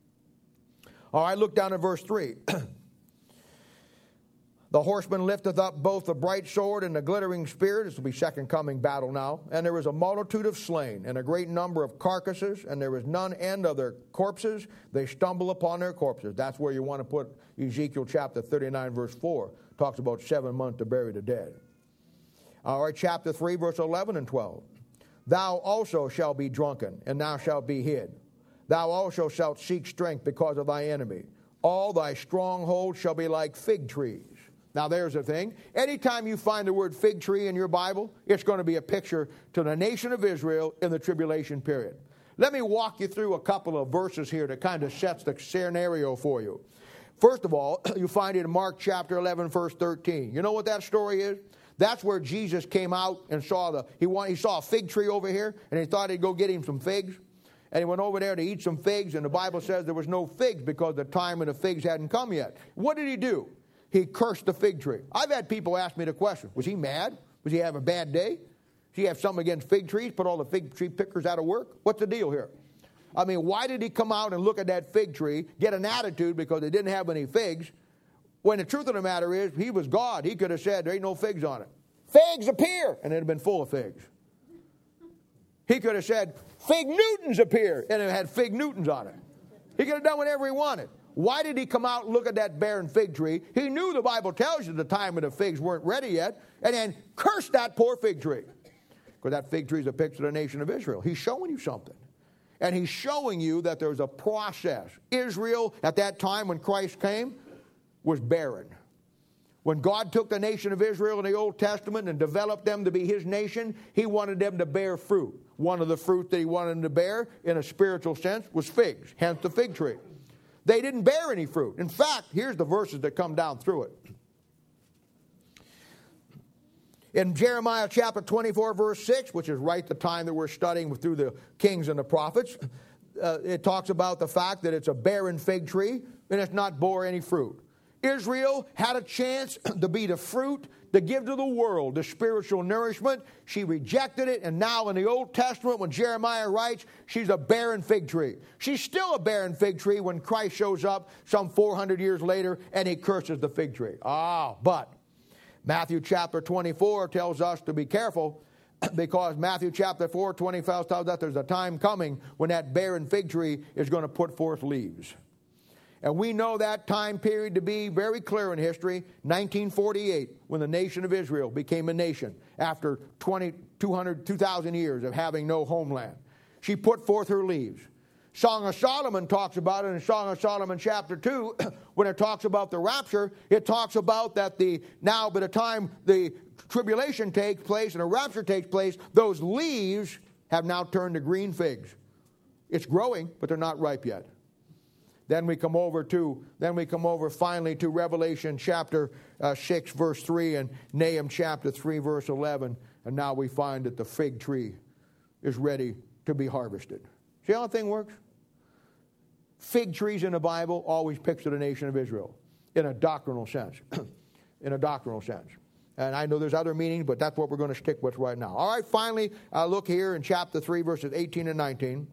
A: All right, look down at verse three. The horseman lifteth up both the bright sword and the glittering spear. This will be second coming battle now. And there is a multitude of slain, and a great number of carcasses, and there is none end of their corpses. They stumble upon their corpses. That's where you want to put Ezekiel chapter thirty-nine, verse four. Talks about seven months to bury the dead. All right, chapter three, verse eleven and twelve. Thou also shalt be drunken, and thou shalt be hid. Thou also shalt seek strength because of thy enemy. All thy strongholds shall be like fig trees. Now there's the thing. Anytime you find the word fig tree in your Bible, it's going to be a picture to the nation of Israel in the tribulation period. Let me walk you through a couple of verses here that kind of sets the scenario for you. First of all, you find it in Mark chapter eleven, verse thirteen. You know what that story is? That's where Jesus came out and saw the he want, he saw a fig tree over here, and he thought he'd go get him some figs. And he went over there to eat some figs, and the Bible says there was no figs because the time of the figs hadn't come yet. What did he do? He cursed the fig tree. I've had people ask me the question, was he mad? Was he having a bad day? Does he have something against fig trees, put all the fig tree pickers out of work? What's the deal here? I mean, why did he come out and look at that fig tree, get an attitude because it didn't have any figs, when the truth of the matter is, he was God. He could have said, there ain't no figs on it. Figs appear, and it had been full of figs. He could have said, fig Newtons appear, and it had fig Newtons on it. He could have done whatever he wanted. Why did he come out and look at that barren fig tree? He knew the Bible tells you the time of the figs weren't ready yet, and then cursed that poor fig tree. Because that fig tree is a picture of the nation of Israel. He's showing you something. And he's showing you that there's a process. Israel, at that time when Christ came, was barren. When God took the nation of Israel in the Old Testament and developed them to be his nation, he wanted them to bear fruit. One of the fruit that he wanted them to bear, in a spiritual sense, was figs, hence the fig tree. They didn't bear any fruit. In fact, here's the verses that come down through it. In Jeremiah chapter twenty-four, verse six, which is right the time that we're studying through the kings and the prophets, uh, it talks about the fact that it's a barren fig tree and it's not bore any fruit. Israel had a chance to be the fruit to give to the world the spiritual nourishment. She rejected it, and now in the Old Testament, when Jeremiah writes, she's a barren fig tree. She's still a barren fig tree when Christ shows up some four hundred years later and he curses the fig tree. Ah, but Matthew chapter twenty-four tells us to be careful, because Matthew chapter four, twenty-five tells us there's a time coming when that barren fig tree is going to put forth leaves. And we know that time period to be very clear in history, nineteen forty-eight, when the nation of Israel became a nation after twenty, two hundred, two thousand years of having no homeland. She put forth her leaves. Song of Solomon talks about it in Song of Solomon chapter two. When it talks about the rapture, it talks about that the now by the time the tribulation takes place and the rapture takes place, those leaves have now turned to green figs. It's growing, but they're not ripe yet. Then we come over to, then we come over finally to Revelation chapter uh, six, verse three, and Nahum chapter three, verse eleven. And now we find that the fig tree is ready to be harvested. See how the thing works? Fig trees in the Bible always picture the nation of Israel in a doctrinal sense. in a doctrinal sense. And I know there's other meanings, but that's what we're going to stick with right now. All right, finally, uh, look here in chapter three, verses eighteen and nineteen.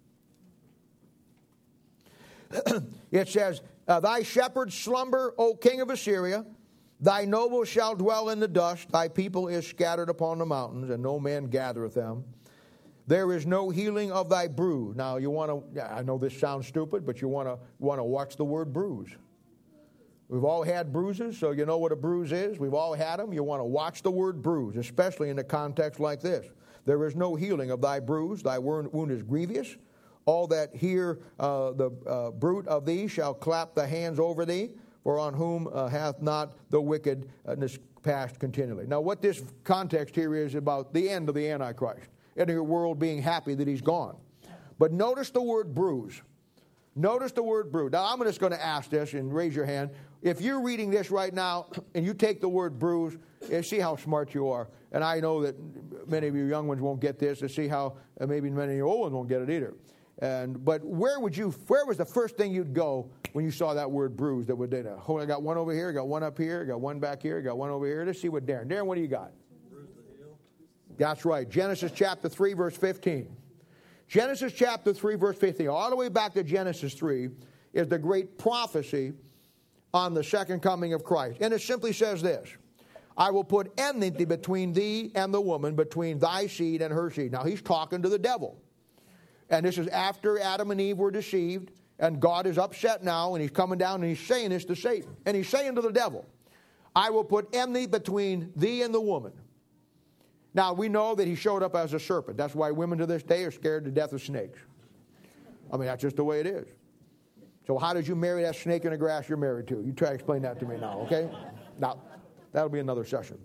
A: It says, uh, Thy shepherds slumber, O king of Assyria. Thy nobles shall dwell in the dust. Thy people is scattered upon the mountains, and no man gathereth them. There is no healing of thy bruise. Now, you want to, I know this sounds stupid, but you want to want to watch the word bruise. We've all had bruises, so you know what a bruise is. We've all had them. You want to watch the word bruise, especially in a context like this. There is no healing of thy bruise. Thy wound is grievous. All that hear uh, the uh, bruit of thee shall clap the hands over thee, for on whom uh, hath not the wickedness passed continually. Now, what this context here is about the end of the Antichrist, and the world being happy that he's gone. But notice the word bruise. Notice the word bruise. Now, I'm just going to ask this, and raise your hand. If you're reading this right now, and you take the word bruise, and see how smart you are. And I know that many of you young ones won't get this, and see how uh, maybe many of you old ones won't get it either. And but where would you? Where was the first thing you'd go when you saw that word bruise? That would data. Oh, I got one over here. I got one up here. I got one back here. I got one over here. Let's see what Darren. Darren, what do you got? Bruise the heel. That's right. Genesis chapter three, verse fifteen. Genesis chapter three, verse fifteen. All the way back to Genesis three is the great prophecy on the second coming of Christ, and it simply says this: I will put enmity between thee and the woman, between thy seed and her seed. Now he's talking to the devil. And this is after Adam and Eve were deceived, and God is upset now, and he's coming down, and he's saying this to Satan. And he's saying to the devil, I will put enmity between thee and the woman. Now, we know that he showed up as a serpent. That's why women to this day are scared to death of snakes. I mean, that's just the way it is. So how did you marry that snake in the grass you're married to? You try to explain that to me now, okay? Now, that'll be another session.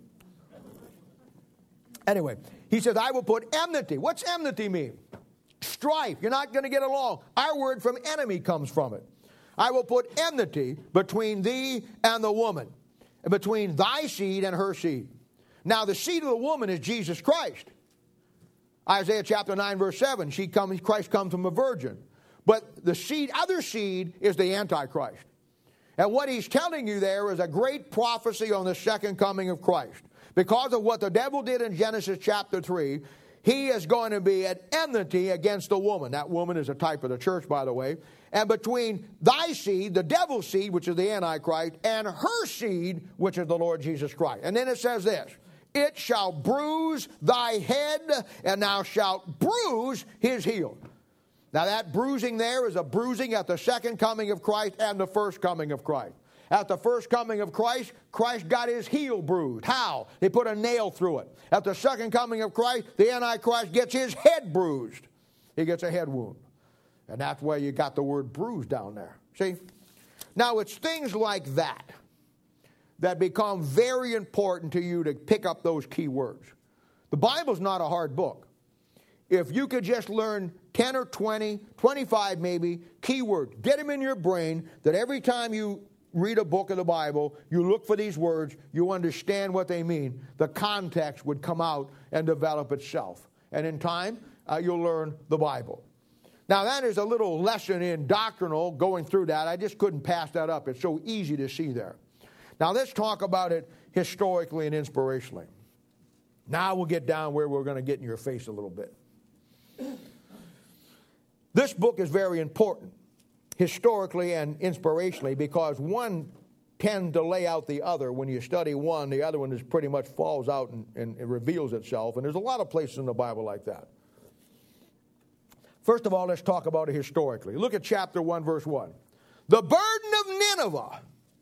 A: Anyway, he says, I will put enmity. What's enmity mean? Strife. You're not going to get along. Our word from enemy comes from it. I will put enmity between thee and the woman, and between thy seed and her seed. Now, the seed of the woman is Jesus Christ. Isaiah chapter nine, verse seven, she comes, Christ comes from a virgin. But the seed, other seed, is the Antichrist. And what he's telling you there is a great prophecy on the second coming of Christ. Because of what the devil did in Genesis chapter three, he is going to be at enmity against the woman. That woman is a type of the church, by the way. And between thy seed, the devil's seed, which is the Antichrist, and her seed, which is the Lord Jesus Christ. And then it says this: it shall bruise thy head, and thou shalt bruise his heel. Now that bruising there is a bruising at the second coming of Christ and the first coming of Christ. At the first coming of Christ, Christ got his heel bruised. How? They put a nail through it. At the second coming of Christ, the Antichrist gets his head bruised. He gets a head wound. And that's where you got the word bruise down there. See? Now, it's things like that that become very important to you to pick up those key words. The Bible's not a hard book. If you could just learn ten or twenty, twenty-five maybe, key words, get them in your brain, that every time you read a book of the Bible, you look for these words, you understand what they mean, the context would come out and develop itself. And in time, uh, you'll learn the Bible. Now, that is a little lesson in doctrinal going through that. I just couldn't pass that up. It's so easy to see there. Now, let's talk about it historically and inspirationally. Now we'll get down where we're going to get in your face a little bit. This book is very important, historically and inspirationally, because one tends to lay out the other. When you study one, the other one is pretty much falls out and, and it reveals itself. And there's a lot of places in the Bible like that. First of all, let's talk about it historically. Look at chapter one, verse one. The burden of Nineveh,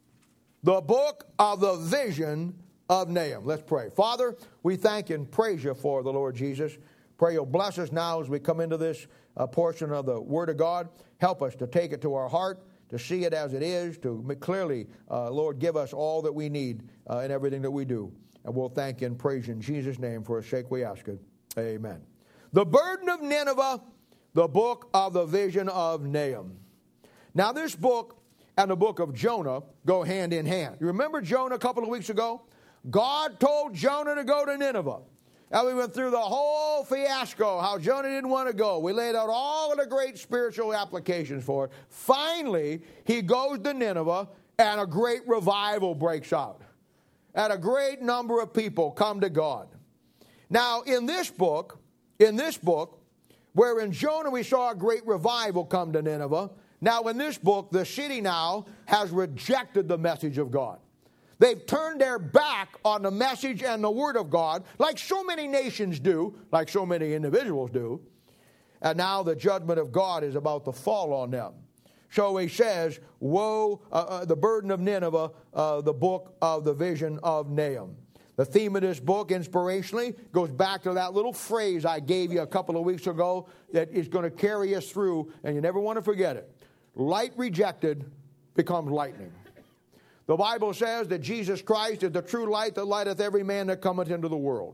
A: the book of the vision of Nahum. Let's pray. Father, we thank and praise you for the Lord Jesus. Pray you'll bless us now as we come into this uh, portion of the Word of God. Help us to take it to our heart, to see it as it is, to clearly, uh, Lord, give us all that we need uh, in everything that we do. And we'll thank you and praise you in Jesus' name. For his sake we ask it. Amen. The burden of Nineveh, the book of the vision of Nahum. Now this book and the book of Jonah go hand in hand. You remember Jonah a couple of weeks ago? God told Jonah to go to Nineveh. And we went through the whole fiasco, how Jonah didn't want to go. We laid out all of the great spiritual applications for it. Finally, he goes to Nineveh, and a great revival breaks out. And a great number of people come to God. Now, in this book, in this book, where in Jonah we saw a great revival come to Nineveh, now in this book, the city now has rejected the message of God. They've turned their back on the message and the word of God, like so many nations do, like so many individuals do. And now the judgment of God is about to fall on them. So he says, woe, uh, uh, the burden of Nineveh, uh, the book of the vision of Nahum. The theme of this book, inspirationally, goes back to that little phrase I gave you a couple of weeks ago that is going to carry us through, and you never want to forget it. Light rejected becomes lightning. The Bible says that Jesus Christ is the true light that lighteth every man that cometh into the world.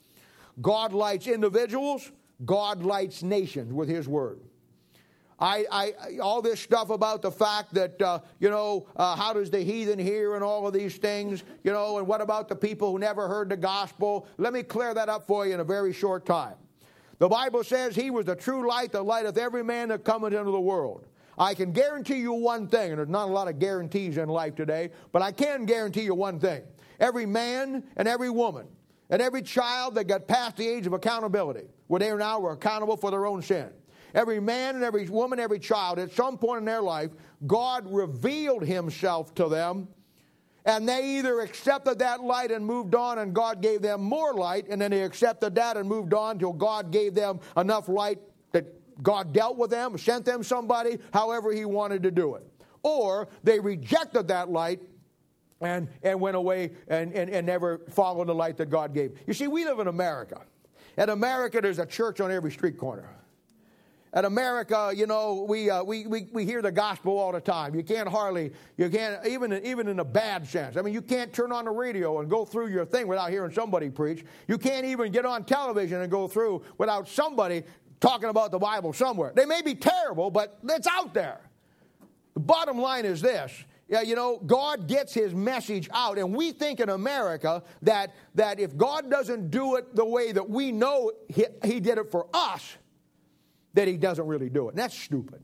A: God lights individuals. God lights nations with his word. I, I, all this stuff about the fact that, uh, you know, uh, how does the heathen hear and all of these things, you know, and what about the people who never heard the gospel? Let me clear that up for you in a very short time. The Bible says he was the true light that lighteth every man that cometh into the world. I can guarantee you one thing, and there's not a lot of guarantees in life today, but I can guarantee you one thing. Every man and every woman and every child that got past the age of accountability, where they now were accountable for their own sin. Every man and every woman, every child, at some point in their life, God revealed himself to them, and they either accepted that light and moved on, and God gave them more light, and then they accepted that and moved on until God gave them enough light that God dealt with them, sent them somebody, however he wanted to do it. Or they rejected that light and, and went away and, and, and never followed the light that God gave. You see, we live in America. In America, there's a church on every street corner. In America, you know, we, uh, we, we, we hear the gospel all the time. You can't hardly, you can't, even, even in a bad sense. I mean, you can't turn on the radio and go through your thing without hearing somebody preach. You can't even get on television and go through without somebody talking about the Bible somewhere. They may be terrible, but it's out there. The bottom line is this. Yeah, you know, God gets his message out, and we think in America that, that if God doesn't do it the way that we know he, he did it for us, that he doesn't really do it. And that's stupid.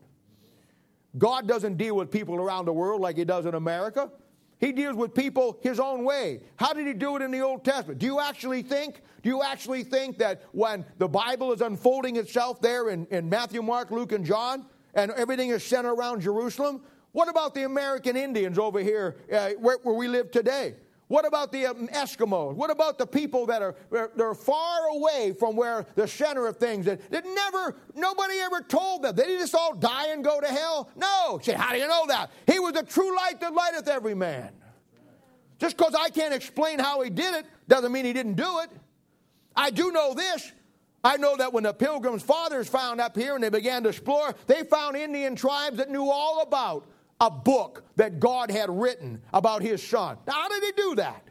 A: God doesn't deal with people around the world like he does in America. He deals with people his own way. How did he do it in the Old Testament? Do you actually think, do you actually think that when the Bible is unfolding itself there in, in Matthew, Mark, Luke, and John, and everything is centered around Jerusalem, what about the American Indians over here uh, where, where we live today? What about the um, Eskimos? What about the people that are they're far away from where the center of things that, that never, nobody ever told them? They didn't just all die and go to hell? No. Say, how do you know that? He was the true light that lighteth every man. Just because I can't explain how he did it doesn't mean he didn't do it. I do know this. I know that when the Pilgrims' fathers found up here and they began to explore, they found Indian tribes that knew all about a book that God had written about his son. Now, how did he do that?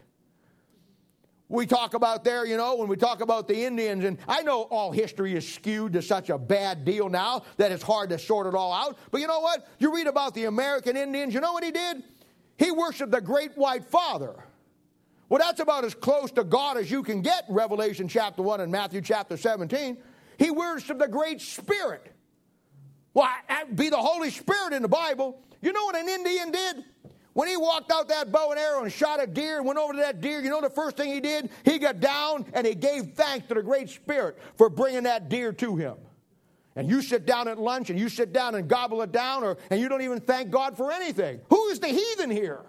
A: We talk about there, you know, when we talk about the Indians, and I know all history is skewed to such a bad deal now that it's hard to sort it all out. But you know what? You read about the American Indians, you know what he did? He worshiped the great white father. Well, that's about as close to God as you can get in Revelation chapter one and Matthew chapter seventeen. He worshiped the great spirit. Well, that'd be the Holy Spirit in the Bible. You know what an Indian did? When he walked out that bow and arrow and shot a deer and went over to that deer, you know the first thing he did? He got down and he gave thanks to the great spirit for bringing that deer to him. And you sit down at lunch and you sit down and gobble it down, or and you don't even thank God for anything. Who is the heathen here?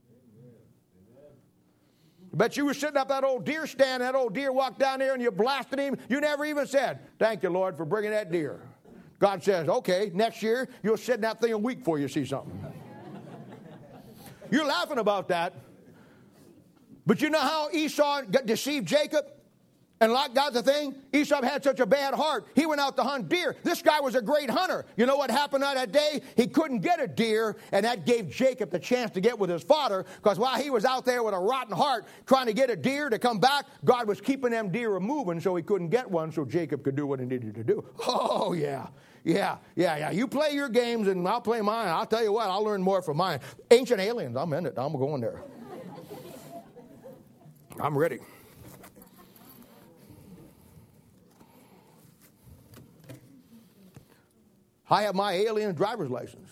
A: I bet you were sitting up that old deer stand, that old deer walked down there and you blasted him. You never even said, thank you, Lord, for bringing that deer. God says, okay, next year you'll sit in that thing a week before you see something. You're laughing about that. But you know how Esau got deceived Jacob? And like got the thing, Esau had such a bad heart. He went out to hunt deer. This guy was a great hunter. You know what happened on that day? He couldn't get a deer, and that gave Jacob the chance to get with his father, because while he was out there with a rotten heart trying to get a deer to come back, God was keeping them deer moving so he couldn't get one so Jacob could do what he needed to do. Oh, yeah. Yeah, yeah, yeah. You play your games and I'll play mine. I'll tell you what, I'll learn more from mine. Ancient aliens, I'm in it. I'm going there. I'm ready. I have my alien driver's license.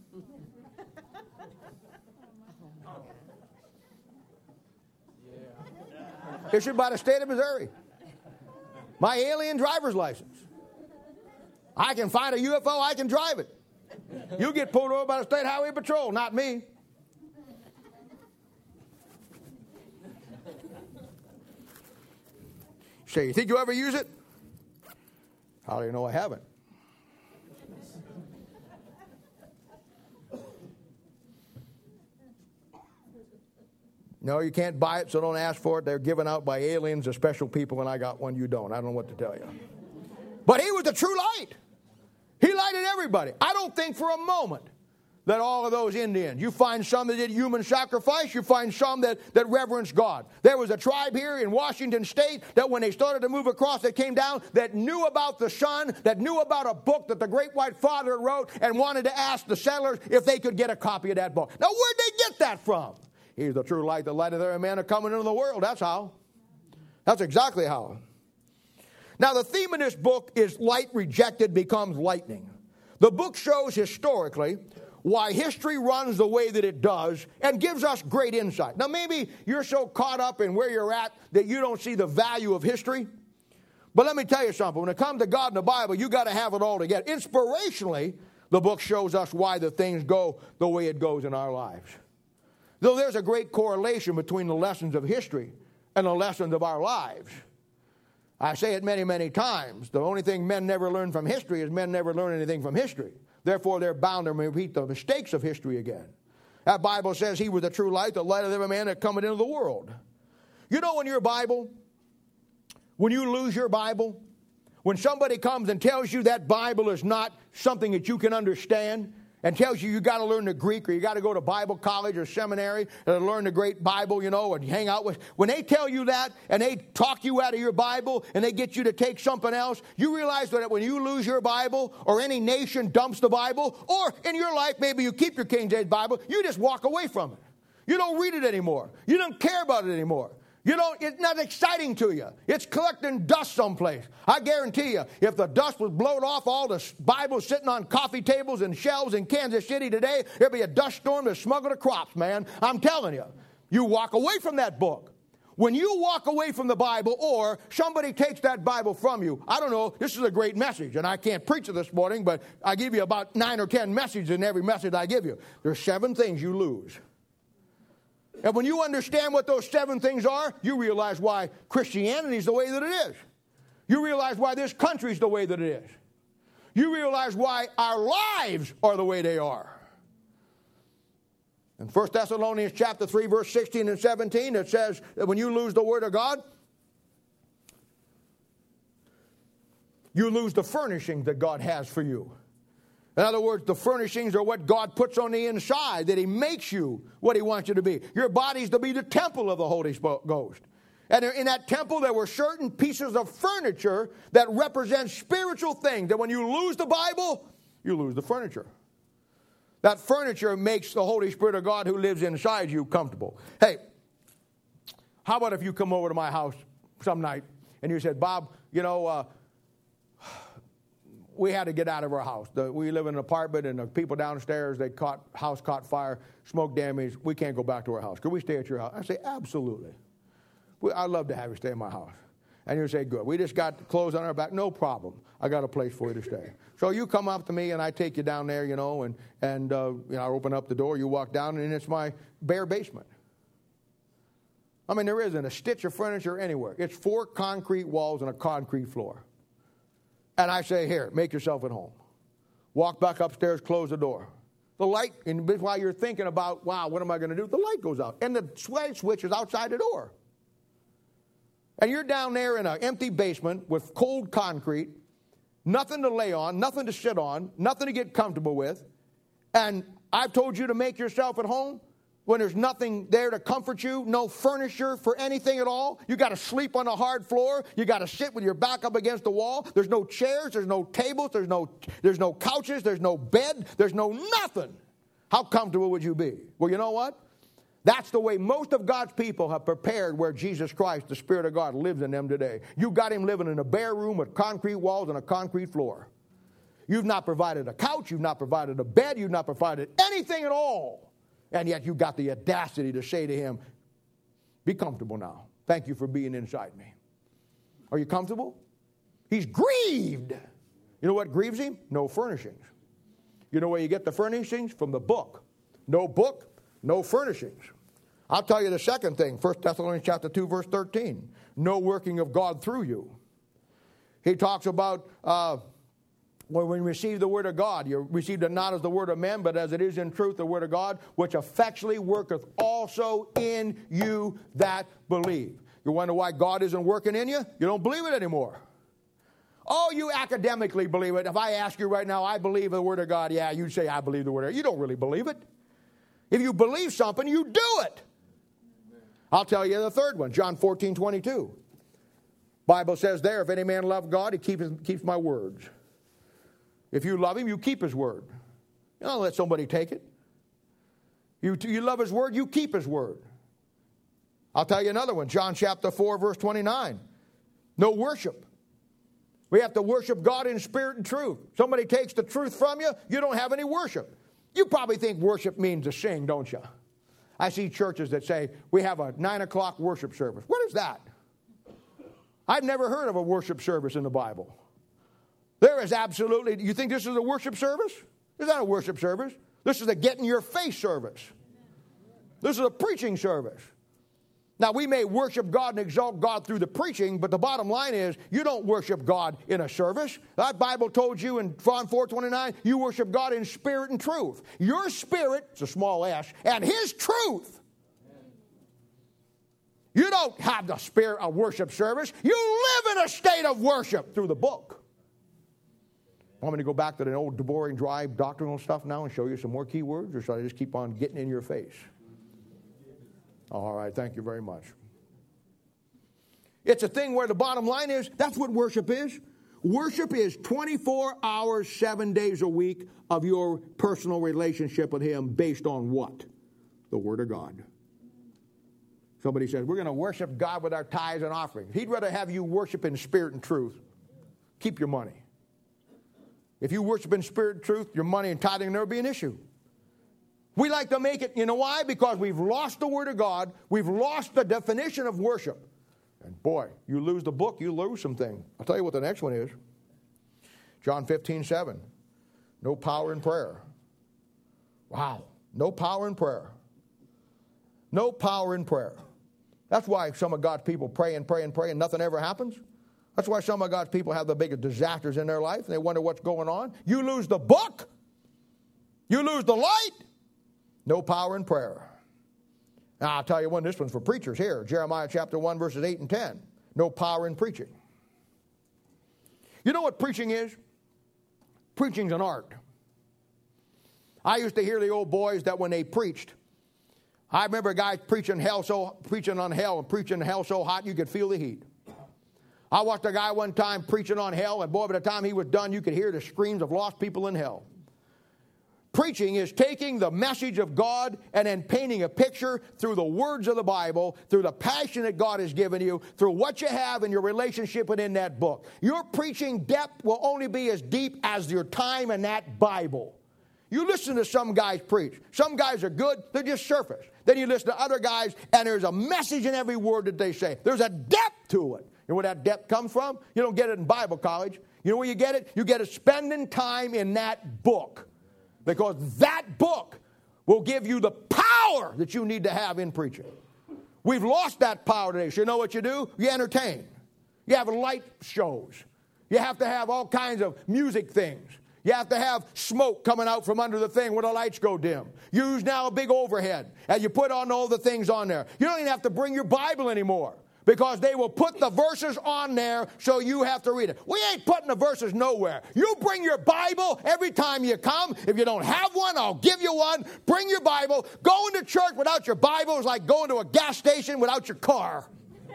A: Issued by the state of Missouri. My alien driver's license. I can find a U F O, I can drive it. You get pulled over by the State Highway Patrol, not me. Say, you think you ever use it? How do you know I haven't? No, you can't buy it, so don't ask for it. They're given out by aliens to special people, and I got one you don't. I don't know what to tell you. But he was the true light. He lighted everybody. I don't think for a moment that all of those Indians, you find some that did human sacrifice, you find some that, that reverenced God. There was a tribe here in Washington State that when they started to move across, they came down, that knew about the sun, that knew about a book that the Great White Father wrote, and wanted to ask the settlers if they could get a copy of that book. Now, where'd they get that from? He's the true light, the light of every man are coming into the world. That's how. That's exactly how. Now, the theme of this book is light rejected becomes lightning. The book shows historically why history runs the way that it does and gives us great insight. Now, maybe you're so caught up in where you're at that you don't see the value of history. But let me tell you something. When it comes to God and the Bible, you got to have it all together. Inspirationally, the book shows us why the things go the way it goes in our lives. Though there's a great correlation between the lessons of history and the lessons of our lives. I say it many, many times. The only thing men never learn from history is men never learn anything from history. Therefore, they're bound to repeat the mistakes of history again. That Bible says he was the true light, the light of every man that cometh into the world. You know, in your Bible, when you lose your Bible, when somebody comes and tells you that Bible is not something that you can understand, and tells you you got to learn the Greek, or you got to go to Bible college or seminary and learn the great Bible, you know, and hang out with. When they tell you that and they talk you out of your Bible and they get you to take something else, you realize that when you lose your Bible, or any nation dumps the Bible, or in your life maybe you keep your King James Bible, you just walk away from it. You don't read it anymore. You don't care about it anymore. You don't, it's not exciting to you. It's collecting dust someplace. I guarantee you, if the dust was blown off all the Bibles sitting on coffee tables and shelves in Kansas City today, there'd be a dust storm to smuggle the crops, man. I'm telling you. You walk away from that book. When you walk away from the Bible, or somebody takes that Bible from you, I don't know, this is a great message, and I can't preach it this morning, but I give you about nine or ten messages in every message I give you. There's seven things you lose. And when you understand what those seven things are, you realize why Christianity is the way that it is. You realize why this country is the way that it is. You realize why our lives are the way they are. In First Thessalonians chapter three, verse sixteen and seventeen, it says that when you lose the Word of God, you lose the furnishings that God has for you. In other words, the furnishings are what God puts on the inside, that He makes you what He wants you to be. Your body's to be the temple of the Holy Ghost. And in that temple, there were certain pieces of furniture that represent spiritual things. That when you lose the Bible, you lose the furniture. That furniture makes the Holy Spirit of God who lives inside you comfortable. Hey, how about if you come over to my house some night and you said, Bob, you know, uh, we had to get out of our house. The, we live in an apartment, and the people downstairs, they caught house caught fire, smoke damage. We can't go back to our house. Could we stay at your house? I say, absolutely. We, I'd love to have you stay in my house. And you say, good. We just got clothes on our back. No problem. I got a place for you to stay. So you come up to me, and I take you down there, you know, and, and uh, you know, I open up the door. You walk down, and it's my bare basement. I mean, there isn't a stitch of furniture anywhere. It's four concrete walls and a concrete floor. And I say, here, make yourself at home. Walk back upstairs, close the door. The light, and while you're thinking about, wow, what am I going to do? The light goes out. And the switch is outside the door. And you're down there in an empty basement with cold concrete, nothing to lay on, nothing to sit on, nothing to get comfortable with. And I've told you to make yourself at home when there's nothing there to comfort you, no furniture for anything at all. You got to sleep on a hard floor. You got to sit with your back up against the wall. There's no chairs. There's no tables. There's no, there's no couches. There's no bed. There's no nothing. How comfortable would you be? Well, you know what? That's the way most of God's people have prepared where Jesus Christ, the Spirit of God, lives in them today. You got him living in a bare room with concrete walls and a concrete floor. You've not provided a couch. You've not provided a bed. You've not provided anything at all. And yet you got the audacity to say to him, be comfortable now. Thank you for being inside me. Are you comfortable? He's grieved. You know what grieves him? No furnishings. You know where you get the furnishings? From the book. No book, no furnishings. I'll tell you the second thing. First Thessalonians chapter two, verse thirteen. No working of God through you. He talks about uh, when we receive the word of God, you received it not as the word of men, but as it is in truth the word of God, which effectually worketh also in you that believe. You wonder why God isn't working in you? You don't believe it anymore. Oh, you academically believe it. If I ask you right now, I believe the word of God, yeah, you'd say, I believe the word of God. You don't really believe it. If you believe something, you do it. I'll tell you the third one, John fourteen twenty-two. Bible says there, if any man love God, he keeps, keeps my words. If you love him, you keep his word. You don't let somebody take it. You, you love his word, you keep his word. I'll tell you another one, John chapter four, verse twenty-nine. No worship. We have to worship God in spirit and truth. Somebody takes the truth from you, you don't have any worship. You probably think worship means to sing, don't you? I see churches that say, we have a nine o'clock worship service. What is that? I've never heard of a worship service in the Bible. There is absolutely, you think this is a worship service? This is not a worship service. This is a get in your face service. This is a preaching service. Now, we may worship God and exalt God through the preaching, but the bottom line is you don't worship God in a service. That Bible told you in John four twenty-nine, you worship God in spirit and truth. Your spirit, it's a small s, and his truth. You don't have the spirit of worship service. You live in a state of worship through the book. Want me to go back to the old boring, dry doctrinal stuff now and show you some more key words, or should I just keep on getting in your face? All right, thank you very much. It's a thing where the bottom line is, that's what worship is. Worship is twenty-four hours, seven days a week of your personal relationship with him based on what? The Word of God. Somebody says, we're going to worship God with our tithes and offerings. He'd rather have you worship in spirit and truth. Keep your money. If you worship in spirit and truth, your money and tithing will never be an issue. We like to make it, you know why? Because we've lost the Word of God. We've lost the definition of worship. And boy, you lose the book, you lose some things. I'll tell you what the next one is. John fifteen seven. No power in prayer. Wow. No power in prayer. No power in prayer. That's why some of God's people pray and pray and pray and nothing ever happens. That's why some of God's people have the biggest disasters in their life and they wonder what's going on. You lose the book. You lose the light. No power in prayer. Now, I'll tell you one, this one's for preachers here. Jeremiah chapter one, verses eight and ten. No power in preaching. You know what preaching is? Preaching's an art. I used to hear the old boys that when they preached, I remember a guy preaching hell so preaching on hell and preaching hell so hot you could feel the heat. I watched a guy one time preaching on hell, and boy, by the time he was done, you could hear the screams of lost people in hell. Preaching is taking the message of God and then painting a picture through the words of the Bible, through the passion that God has given you, through what you have in your relationship within that book. Your preaching depth will only be as deep as your time in that Bible. You listen to some guys preach. Some guys are good, they're just surface. Then you listen to other guys, and there's a message in every word that they say. There's a depth to it. You know where that depth comes from? You don't get it in Bible college. You know where you get it? You get it spending time in that book. Because that book will give you the power that you need to have in preaching. We've lost that power today. So you know what you do? You entertain. You have light shows. You have to have all kinds of music things. You have to have smoke coming out from under the thing where the lights go dim. Use now a big overhead, and you put on all the things on there. You don't even have to bring your Bible anymore, because they will put the verses on there so you have to read it. We ain't putting the verses nowhere. You bring your Bible every time you come. If you don't have one, I'll give you one. Bring your Bible. Going to church without your Bible is like going to a gas station without your car.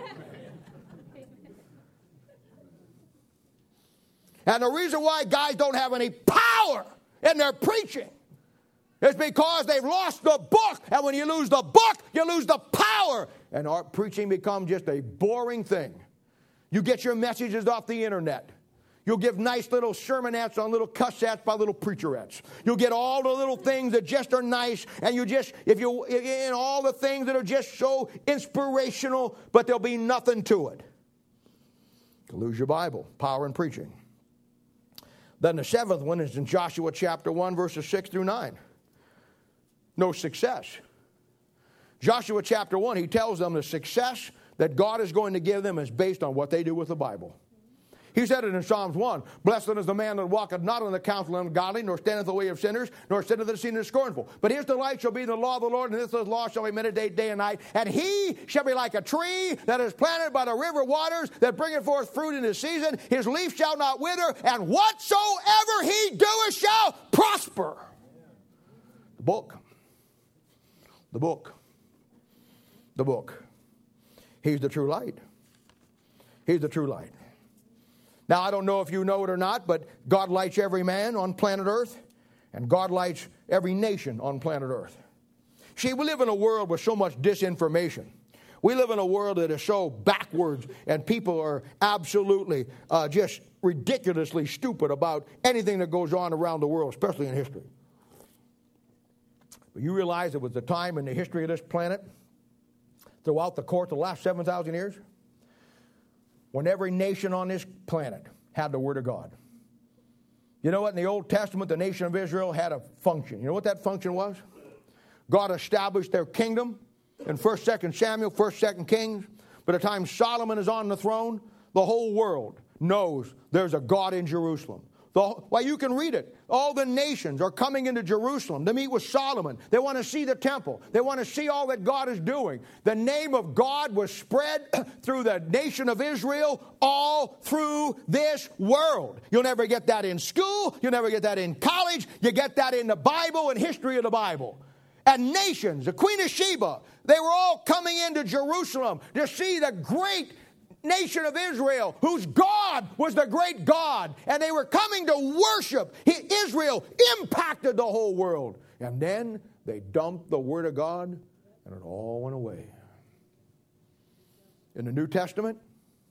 A: And the reason why guys don't have any power in their preaching is because they've lost the book. And when you lose the book, you lose the power. And our preaching becomes just a boring thing. You get your messages off the internet. You'll give nice little sermonettes on little cassettes by little preacherettes. You'll get all the little things that just are nice. And you just, if you, in all the things that are just so inspirational, but there'll be nothing to it. You lose your Bible, power in preaching. Then the seventh one is in Joshua chapter one, verses six through nine. No success. Joshua chapter one, he tells them the success that God is going to give them is based on what they do with the Bible. He said it in Psalms one, blessed is the man that walketh not in the counsel of the ungodly, nor standeth in the way of sinners, nor sitteth in the seat of the scornful. But his delight shall be in the law of the Lord, and this law shall he meditate day and night. And he shall be like a tree that is planted by the river waters, that bringeth forth fruit in his season. His leaf shall not wither, and whatsoever he doeth shall prosper. The book. The book. The book. He's the true light. He's the true light. Now, I don't know if you know it or not, but God lights every man on planet Earth, and God lights every nation on planet Earth. See, we live in a world with so much disinformation. We live in a world that is so backwards, and people are absolutely uh, just ridiculously stupid about anything that goes on around the world, especially in history. But you realize there was a time in the history of this planet, throughout the course of the last seven thousand years, when every nation on this planet had the Word of God. You know what? In the Old Testament, the nation of Israel had a function. You know what that function was? God established their kingdom in first, second Samuel, first, second Kings. By the time Solomon is on the throne, the whole world knows there's a God in Jerusalem. The, well, you can read it. All the nations are coming into Jerusalem to meet with Solomon. They want to see the temple. They want to see all that God is doing. The name of God was spread through the nation of Israel all through this world. You'll never get that in school. You'll never get that in college. You get that in the Bible and history of the Bible. And nations, the Queen of Sheba, they were all coming into Jerusalem to see the great nation of Israel, whose God was the great God, and they were coming to worship. Israel impacted the whole world. And then they dumped the Word of God, and it all went away. In the New Testament,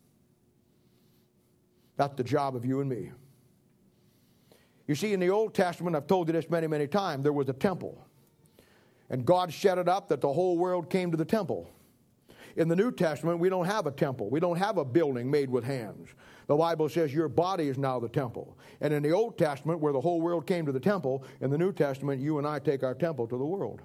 A: that's the job of you and me. You see, in the Old Testament, I've told you this many, many times, there was a temple. And God set it up that the whole world came to the temple. In the New Testament, we don't have a temple. We don't have a building made with hands. The Bible says your body is now the temple. And in the Old Testament, where the whole world came to the temple, in the New Testament, you and I take our temple to the world.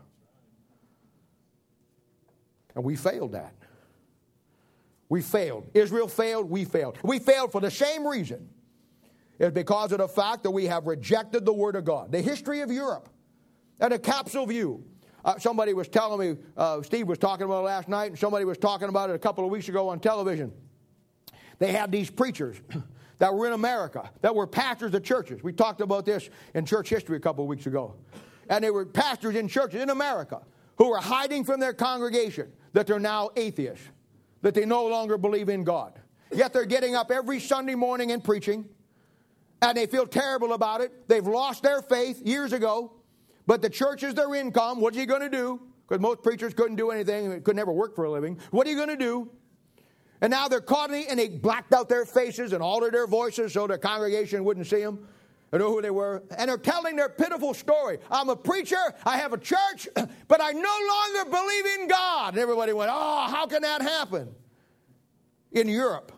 A: And we failed that. We failed. Israel failed, we failed. We failed for the same reason. It's because of the fact that we have rejected the Word of God. The history of Europe and a capsule view. Uh, somebody was telling me, uh, Steve was talking about it last night, and somebody was talking about it a couple of weeks ago on television. They had these preachers that were in America, that were pastors of churches. We talked about this in church history a couple of weeks ago. And they were pastors in churches in America who were hiding from their congregation that they're now atheists, that they no longer believe in God. Yet they're getting up every Sunday morning and preaching, and they feel terrible about it. They've lost their faith years ago. But the church is their income. What's he going to do? Because most preachers couldn't do anything. Could never work for a living. What are you going to do? And now they're caught in it, and they blacked out their faces and altered their voices so the congregation wouldn't see them and know who they were. And they're telling their pitiful story. I'm a preacher. I have a church. But I no longer believe in God. And everybody went, oh, how can that happen? In Europe.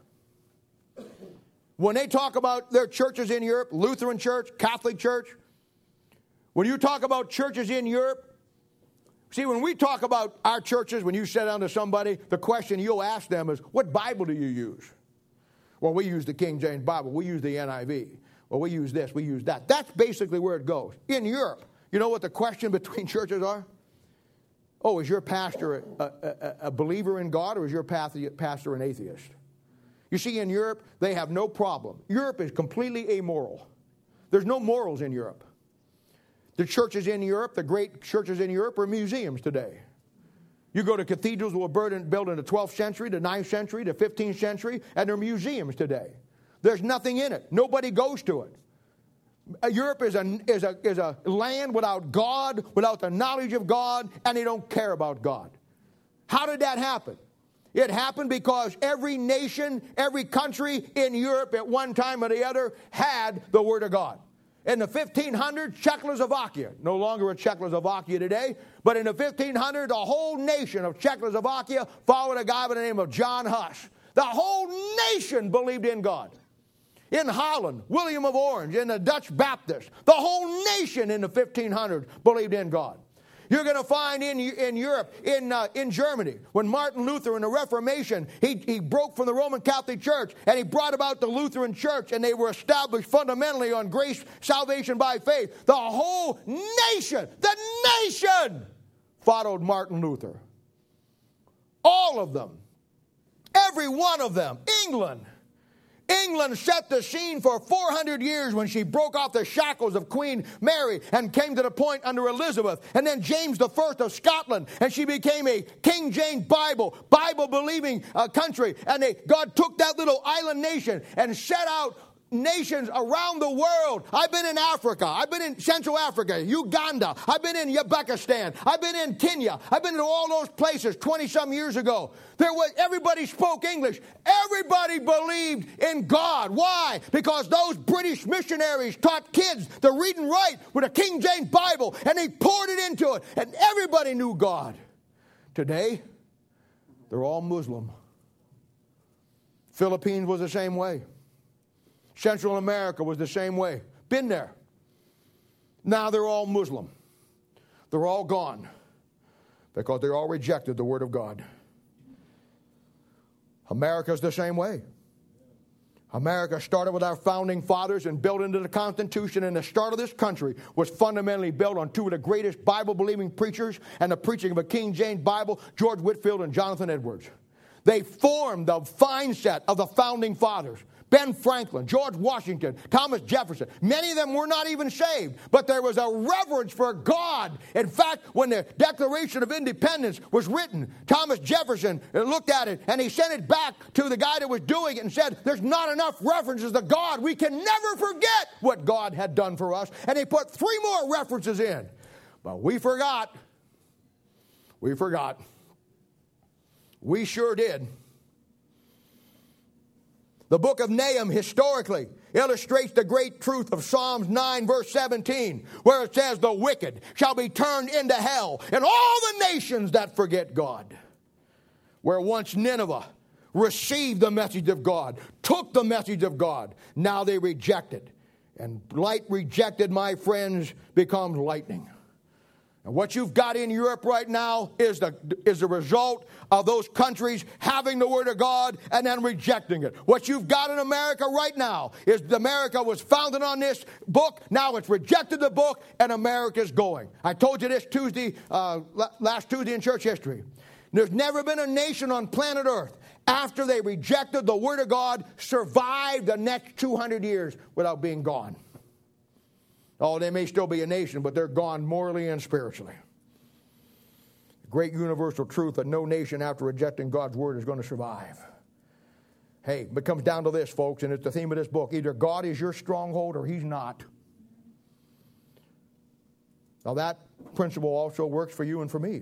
A: When they talk about their churches in Europe, Lutheran Church, Catholic Church, when you talk about churches in Europe, see, when we talk about our churches, when you sit down to somebody, the question you'll ask them is, what Bible do you use? Well, we use the King James Bible. We use the N I V. Well, we use this. We use that. That's basically where it goes. In Europe, you know what the question between churches are? Oh, is your pastor a, a, a believer in God, or is your pastor an atheist? You see, in Europe, they have no problem. Europe is completely amoral. There's no morals in Europe. The churches in Europe, the great churches in Europe, are museums today. You go to cathedrals that were built in the twelfth century, the ninth century, the fifteenth century, and they're museums today. There's nothing in it. Nobody goes to it. Europe is a, is a, is a land without God, without the knowledge of God, and they don't care about God. How did that happen? It happened because every nation, every country in Europe at one time or the other had the Word of God. In the fifteen hundreds, Czechoslovakia, no longer a Czechoslovakia today, but in the fifteen hundreds, the whole nation of Czechoslovakia followed a guy by the name of John Huss. The whole nation believed in God. In Holland, William of Orange, in the Dutch Baptists, the whole nation in the fifteen hundreds believed in God. You're going to find in, in Europe, in, uh, in Germany, when Martin Luther in the Reformation, he, he broke from the Roman Catholic Church and he brought about the Lutheran Church, and they were established fundamentally on grace, salvation by faith. The whole nation, the nation followed Martin Luther. All of them. Every one of them. England. England set the scene for four hundred years when she broke off the shackles of Queen Mary and came to the point under Elizabeth. And then James the First of Scotland, and she became a King James Bible, Bible-believing uh, country. And they, God took that little island nation and set out nations around the world. I've been in Africa. I've been in Central Africa, Uganda. I've been in Uzbekistan. I've been in Kenya. I've been to all those places twenty-some years ago. There was, everybody spoke English. Everybody believed in God. Why? Because those British missionaries taught kids to read and write with a King James Bible, and they poured it into it, and everybody knew God. Today, they're all Muslim. Philippines was the same way. Central America was the same way. Been there. Now they're all Muslim. They're all gone because they all rejected the Word of God. America's the same way. America started with our founding fathers and built into the Constitution, and the start of this country was fundamentally built on two of the greatest Bible-believing preachers and the preaching of a King James Bible, George Whitefield and Jonathan Edwards. They formed the mindset of the founding fathers. Ben Franklin, George Washington, Thomas Jefferson. Many of them were not even saved, but there was a reverence for God. In fact, when the Declaration of Independence was written, Thomas Jefferson looked at it and he sent it back to the guy that was doing it and said, there's not enough references to God. We can never forget what God had done for us. And he put three more references in. But we forgot. We forgot. We sure did. The book of Nahum historically illustrates the great truth of Psalms nine verse seventeen, where it says, the wicked shall be turned into hell, and all the nations that forget God. Where once Nineveh received the message of God, took the message of God, now they reject it. And light rejected, my friends, becomes lightning. And what you've got in Europe right now is the, is the result of those countries having the Word of God and then rejecting it. What you've got in America right now is America was founded on this book. Now it's rejected the book, and America's going. I told you this Tuesday, uh, last Tuesday in church history. There's never been a nation on planet Earth, after they rejected the Word of God, survived the next two hundred years without being gone. Oh, they may still be a nation, but they're gone morally and spiritually. The great universal truth that no nation after rejecting God's Word is going to survive. Hey, it comes down to this, folks, and it's the theme of this book. Either God is your stronghold or He's not. Now that principle also works for you and for me.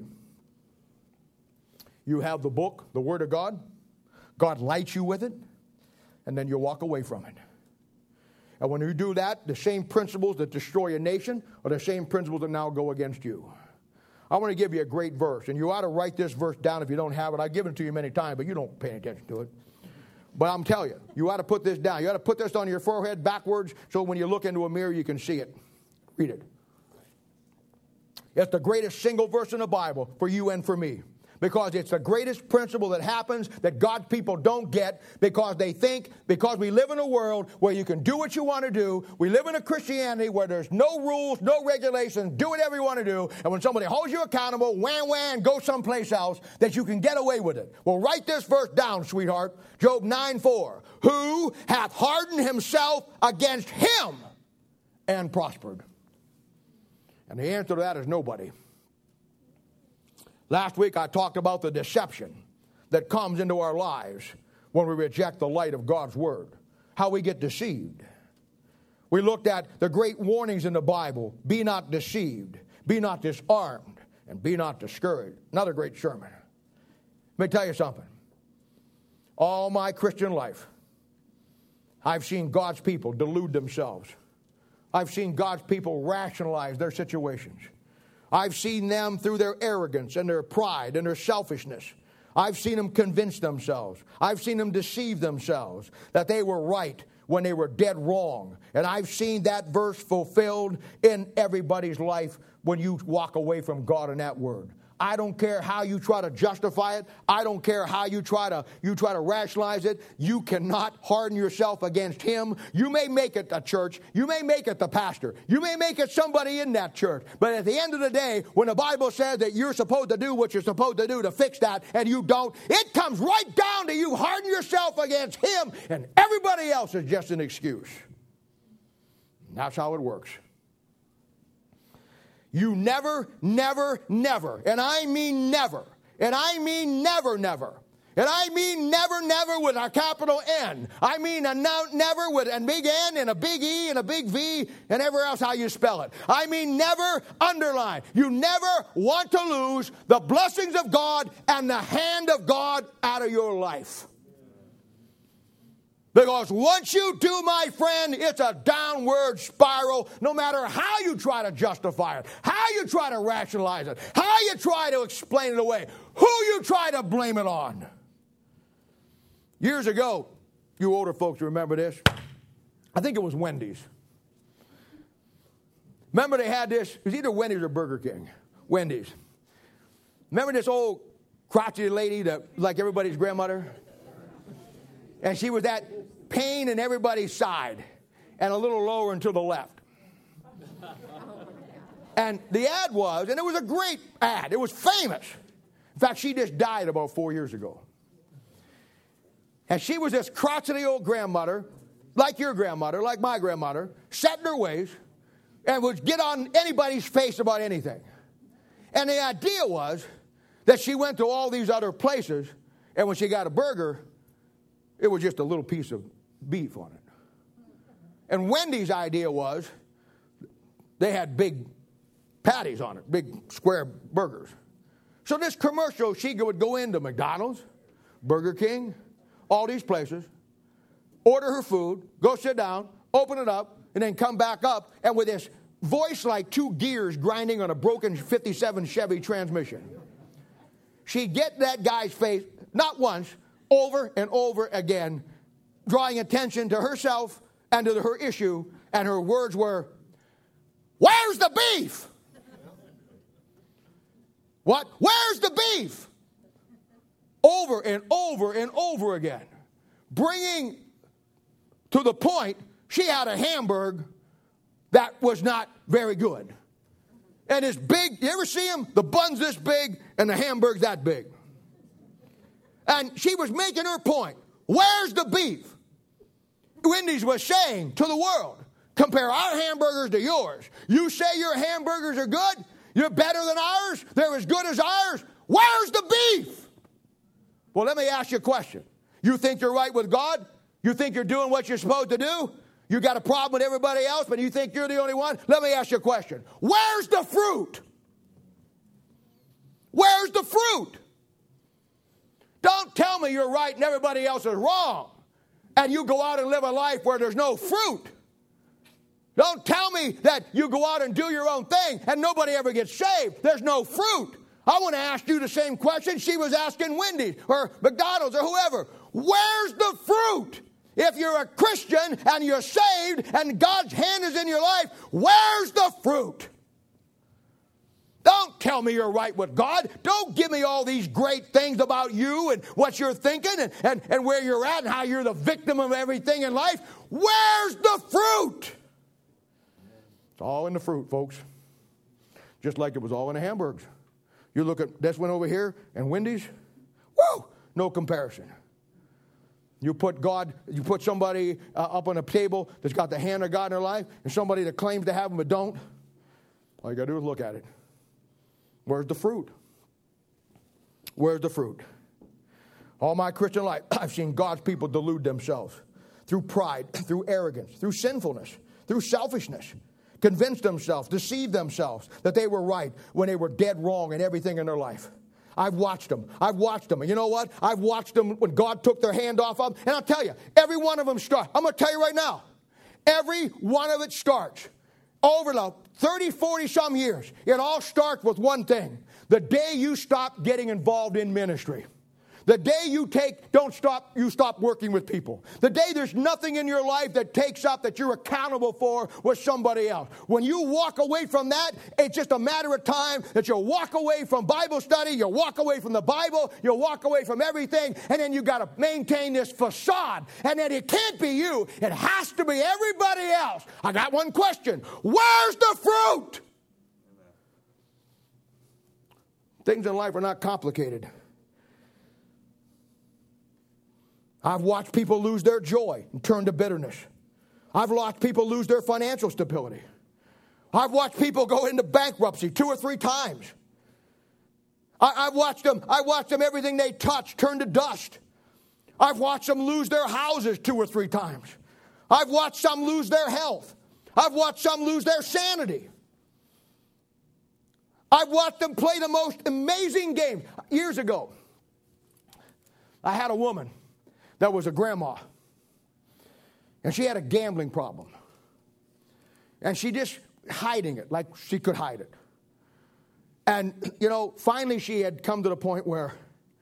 A: You have the book, the Word of God. God lights you with it, and then you walk away from it. And when you do that, the same principles that destroy a nation are the same principles that now go against you. I want to give you a great verse, and you ought to write this verse down if you don't have it. I've given it to you many times, but you don't pay attention to it. But I'm telling you, you ought to put this down. You ought to put this on your forehead backwards so when you look into a mirror, you can see it. Read it. It's the greatest single verse in the Bible for you and for me. Because it's the greatest principle that happens that God's people don't get because they think, because we live in a world where you can do what you want to do. We live in a Christianity where there's no rules, no regulations, do whatever you want to do. And when somebody holds you accountable, wham, wham, go someplace else, that you can get away with it. Well, write this verse down, sweetheart. Job nine four. Who hath hardened himself against him and prospered? And the answer to that is nobody. Last week I talked about the deception that comes into our lives when we reject the light of God's Word. How we get deceived. We looked at the great warnings in the Bible. Be not deceived. Be not disarmed. And be not discouraged. Another great sermon. Let me tell you something. All my Christian life, I've seen God's people delude themselves. I've seen God's people rationalize their situations. I've seen them through their arrogance and their pride and their selfishness. I've seen them convince themselves. I've seen them deceive themselves that they were right when they were dead wrong. And I've seen that verse fulfilled in everybody's life when you walk away from God and that Word. I don't care how you try to justify it. I don't care how you try to you try to rationalize it. You cannot harden yourself against Him. You may make it a church. You may make it the pastor. You may make it somebody in that church. But at the end of the day, when the Bible says that you're supposed to do what you're supposed to do to fix that, and you don't, it comes right down to you harden yourself against Him, and everybody else is just an excuse. And that's how it works. You never, never, never, and I mean never, and I mean never, never, and I mean never, never with a capital N. I mean a no, never with a big N and a big E and a big V and everywhere else how you spell it. I mean never underline. You never want to lose the blessings of God and the hand of God out of your life. Because once you do, my friend, it's a downward spiral, no matter how you try to justify it, how you try to rationalize it, how you try to explain it away, who you try to blame it on. Years ago, you older folks remember this, I think it was Wendy's. Remember they had this, it was either Wendy's or Burger King. Wendy's. Remember this old crotchety lady that, like everybody's grandmother? And she was that pain in everybody's side and a little lower and to the left. And the ad was, and it was a great ad. It was famous. In fact, she just died about four years ago. And she was this crotchety old grandmother, like your grandmother, like my grandmother, set in her ways and would get on anybody's face about anything. And the idea was that she went to all these other places, and when she got a burger, it was just a little piece of beef on it. And Wendy's idea was they had big patties on it, big square burgers. So this commercial, she would go into McDonald's, Burger King, all these places, order her food, go sit down, open it up, and then come back up, and with this voice like two gears grinding on a broken fifty-seven Chevy transmission, she'd get that guy's face, not once, over and over again, drawing attention to herself and to her issue, and her words were, "Where's the beef?" What? Where's the beef? Over and over and over again, bringing to the point she had a hamburger that was not very good. And it's big, you ever see them? The bun's this big and the hamburger's that big. And she was making her point. Where's the beef? Wendy's was saying to the world, compare our hamburgers to yours. You say your hamburgers are good? You're better than ours? They're as good as ours? Where's the beef? Well, let me ask you a question. You think you're right with God? You think you're doing what you're supposed to do? You got a problem with everybody else, but you think you're the only one? Let me ask you a question. Where's the fruit? Where's the fruit? Don't tell me you're right and everybody else is wrong, and you go out and live a life where there's no fruit. Don't tell me that you go out and do your own thing and nobody ever gets saved. There's no fruit. I want to ask you the same question she was asking Wendy's or McDonald's or whoever. Where's the fruit? If you're a Christian and you're saved and God's hand is in your life, where's the fruit? Don't tell me you're right with God. Don't give me all these great things about you and what you're thinking and, and, and where you're at and how you're the victim of everything in life. Where's the fruit? It's all in the fruit, folks. Just like it was all in the hamburgers. You look at this one over here and Wendy's. Woo! No comparison. You put God, you put somebody uh, up on a table that's got the hand of God in their life and somebody that claims to have them but don't. All you got to do is look at it. Where's the fruit? Where's the fruit? All my Christian life, I've seen God's people delude themselves through pride, through arrogance, through sinfulness, through selfishness, convince themselves, deceive themselves that they were right when they were dead wrong in everything in their life. I've watched them. I've watched them. And you know what? I've watched them when God took their hand off of them. And I'll tell you, every one of them starts. I'm going to tell you right now, every one of it starts. Over the thirty, forty some years, it all starts with one thing. The day you stop getting involved in ministry. The day you take, don't stop, you stop working with people. The day there's nothing in your life that takes up that you're accountable for with somebody else. When you walk away from that, it's just a matter of time that you'll walk away from Bible study, you'll walk away from the Bible, you'll walk away from everything, and then you got to maintain this facade. And then it can't be you. It has to be everybody else. I got one question. Where's the fruit? Things in life are not complicated. I've watched people lose their joy and turn to bitterness. I've watched people lose their financial stability. I've watched people go into bankruptcy two or three times. I, I've watched them, I watched them, everything they touch turn to dust. I've watched them lose their houses two or three times. I've watched some lose their health. I've watched some lose their sanity. I've watched them play the most amazing game. Years ago, I had a woman that was a grandma. And she had a gambling problem. And she just hiding it like she could hide it. And, you know, finally she had come to the point where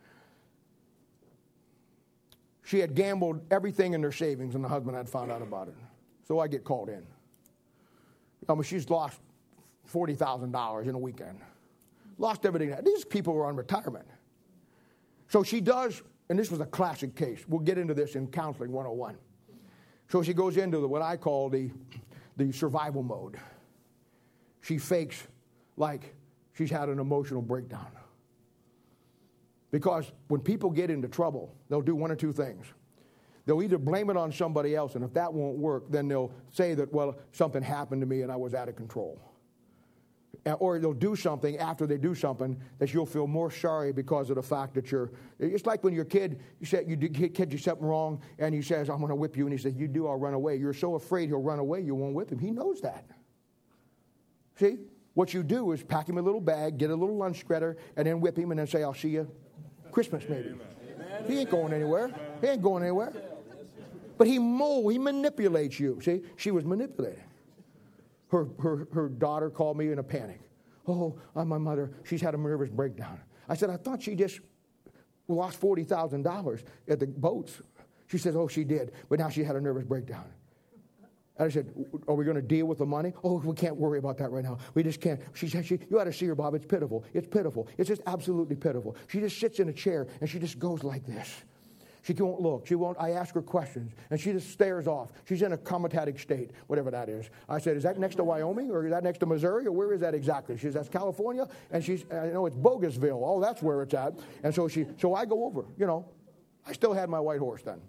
A: she had gambled everything in their savings and the husband had found out about it. So I get called in. I mean, she's lost forty thousand dollars in a weekend. Lost everything. These people were on retirement. So she does. And this was a classic case. We'll get into this in Counseling one oh one. So she goes into the, what I call the, the survival mode. She fakes like she's had an emotional breakdown. Because when people get into trouble, they'll do one or two things. They'll either blame it on somebody else, and if that won't work, then they'll say that, well, something happened to me and I was out of control. Or they'll do something after they do something that you'll feel more sorry because of the fact that you're. It's like when your kid, you say you did, kid do something wrong, and he says, "I'm going to whip you," and he says, "You do, I'll run away." You're so afraid he'll run away, you won't whip him. He knows that. See, what you do is pack him a little bag, get a little lunch spreader, and then whip him, and then say, "I'll see you Christmas, maybe." Amen. He ain't going anywhere. He ain't going anywhere. But he mold, he manipulates you. See, she was manipulated. Her, her, her daughter called me in a panic. Oh, uh, my mother, she's had a nervous breakdown. I said, I thought she just lost forty thousand dollars at the boats. She said, oh, she did, but now she had a nervous breakdown. And I said, are we going to deal with the money? Oh, we can't worry about that right now. We just can't. She said, she, you ought to see her, Bob. It's pitiful. It's pitiful. It's just absolutely pitiful. She just sits in a chair, and she just goes like this. She won't look. She won't. I ask her questions, and she just stares off. She's in a comatose state, whatever that is. I said, is that next to Wyoming, or is that next to Missouri, or where is that exactly? She says, that's California, and she's, I know it's Bogasville. Oh, that's where it's at. And so she, so I go over. You know, I still had my white horse then.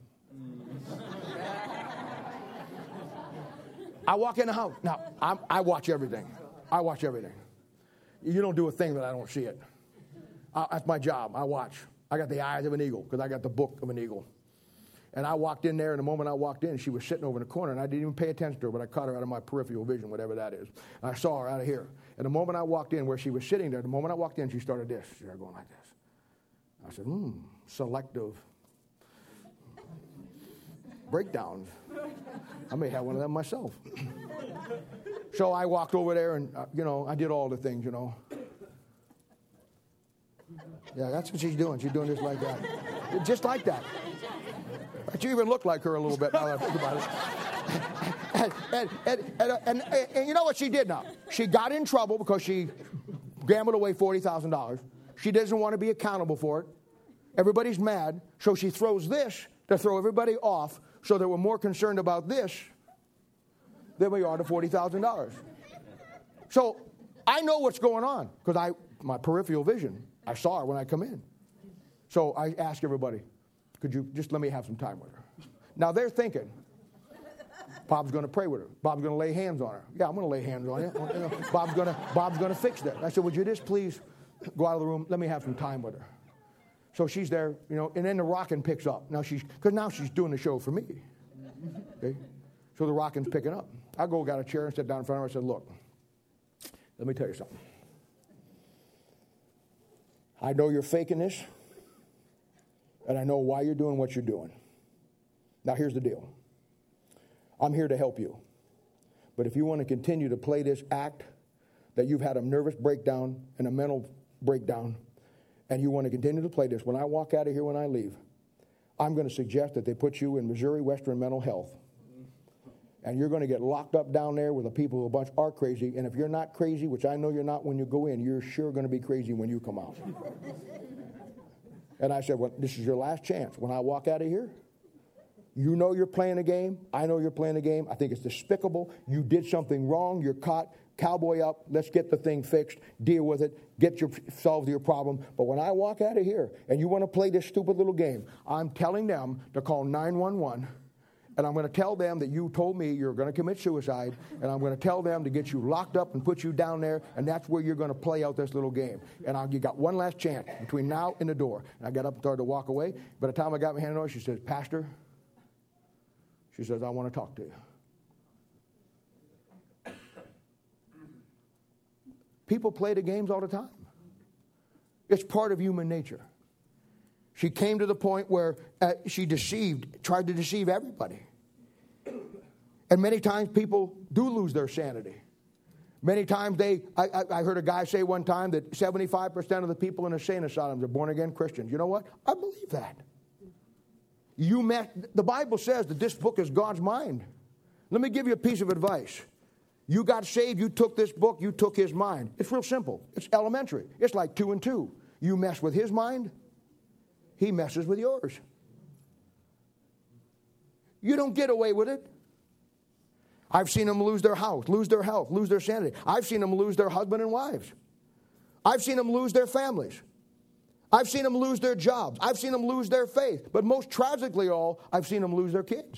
A: I walk in the house. Now, I'm, I watch everything. I watch everything. You don't do a thing that I don't see it. Uh, that's my job. I watch. I got the eyes of an eagle because I got the book of an eagle. And I walked in there, and the moment I walked in, she was sitting over in the corner, and I didn't even pay attention to her, but I caught her out of my peripheral vision, whatever that is. I saw her out of here. And the moment I walked in where she was sitting there, the moment I walked in, she started this. She started going like this. I said, hmm, selective breakdowns. I may have one of them myself. So I walked over there and, uh, you know, I did all the things, you know. Yeah, that's what she's doing. She's doing this like that. Just like that. But you even look like her a little bit now that I think about it. and, and, and, and, and, and, and you know what she did now? She got in trouble because she gambled away forty thousand dollars. She doesn't want to be accountable for it. Everybody's mad. So she throws this to throw everybody off so that we're more concerned about this than we are the forty thousand dollars. So I know what's going on because I my peripheral vision. I saw her when I come in. So I ask everybody, could you just let me have some time with her? Now they're thinking, Bob's going to pray with her. Bob's going to lay hands on her. Yeah, I'm going to lay hands on you. You know, Bob's going to Bob's going to fix that. I said, would you just please go out of the room? Let me have some time with her. So she's there, you know, and then the rocking picks up. Now she's, because now she's doing the show for me. Okay? So the rocking's picking up. I go, got a chair and sat down in front of her. I said, look, let me tell you something. I know you're faking this, and I know why you're doing what you're doing. Now, here's the deal. I'm here to help you. But if you want to continue to play this act that you've had a nervous breakdown and a mental breakdown, and you want to continue to play this, when I walk out of here, when I leave, I'm going to suggest that they put you in Missouri Western Mental Health. And you're going to get locked up down there with the people who a bunch are crazy. And if you're not crazy, which I know you're not when you go in, you're sure going to be crazy when you come out. And I said, well, this is your last chance. When I walk out of here, you know you're playing a game. I know you're playing a game. I think it's despicable. You did something wrong. You're caught. Cowboy up. Let's get the thing fixed. Deal with it. Get your solve your problem. But when I walk out of here and you want to play this stupid little game, I'm telling them to call nine one one. And I'm going to tell them that you told me you're going to commit suicide, and I'm going to tell them to get you locked up and put you down there, and that's where you're going to play out this little game. And I, you got one last chance between now and the door. And I got up and started to walk away. By the time I got my hand on her, she says, Pastor, she says, I want to talk to you. People play the games all the time. It's part of human nature. She came to the point where uh, she deceived, tried to deceive everybody. And many times people do lose their sanity. Many times they, I, I, I heard a guy say one time that seventy-five percent of the people in insane asylums are born-again Christians. You know what? I believe that. You met, the Bible says that this book is God's mind. Let me give you a piece of advice. You got saved, you took this book, you took his mind. It's real simple. It's elementary. It's like two and two. You mess with his mind, he messes with yours. You don't get away with it. I've seen them lose their house, lose their health, lose their sanity. I've seen them lose their husband and wives. I've seen them lose their families. I've seen them lose their jobs. I've seen them lose their faith. But most tragically all, I've seen them lose their kids.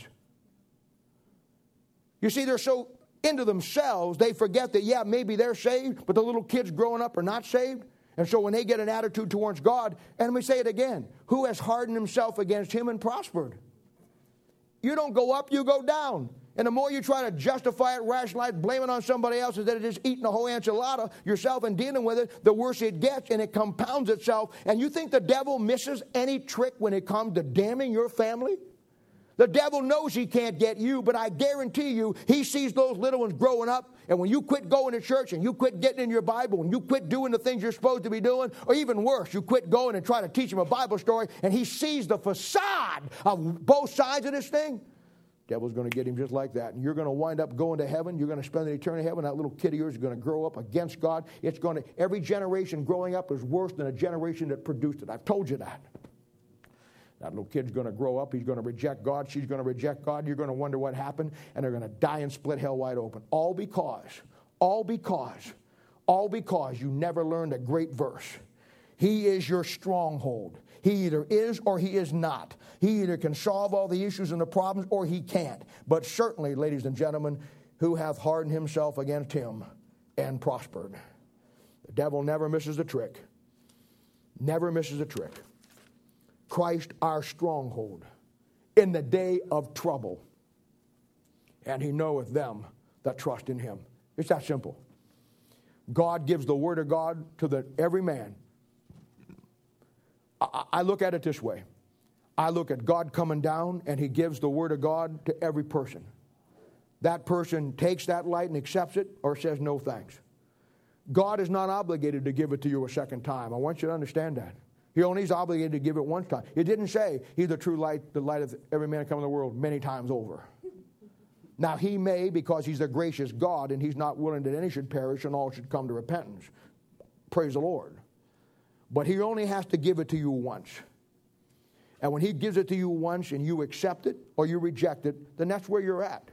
A: You see, they're so into themselves, they forget that, yeah, maybe they're saved, but the little kids growing up are not saved. And so when they get an attitude towards God, and we say it again, who has hardened himself against him and prospered? You don't go up, you go down. And the more you try to justify it, rationalize, blame it on somebody else instead of just eating a whole enchilada yourself and dealing with it, the worse it gets, and it compounds itself. And you think the devil misses any trick when it comes to damning your family? The devil knows he can't get you, but I guarantee you, he sees those little ones growing up, and when you quit going to church and you quit getting in your Bible and you quit doing the things you're supposed to be doing, or even worse, you quit going and trying to teach him a Bible story, and he sees the facade of both sides of this thing, devil's going to get him just like that. And you're going to wind up going to heaven. You're going to spend an eternity in heaven. That little kid of yours is going to grow up against God. It's going to, every generation growing up is worse than a generation that produced it. I've told you that. That little kid's going to grow up. He's going to reject God. She's going to reject God. You're going to wonder what happened. And they're going to die and split hell wide open. All because, all because, all because you never learned a great verse. He is your stronghold. He either is or he is not. He either can solve all the issues and the problems or he can't. But certainly, ladies and gentlemen, who have hardened himself against him and prospered. The devil never misses a trick. Never misses a trick. Christ, our stronghold, in the day of trouble. And he knoweth them that trust in him. It's that simple. God gives the word of God to the, every man. I, I look at it this way. I look at God coming down, and he gives the word of God to every person. That person takes that light and accepts it, or says no thanks. God is not obligated to give it to you a second time. I want you to understand that. He only is obligated to give it one time. It didn't say he's the true light, the light of every man come in the world many times over. Now he may, because he's a gracious God and he's not willing that any should perish and all should come to repentance. Praise the Lord. But he only has to give it to you once. And when he gives it to you once and you accept it or you reject it, then that's where you're at.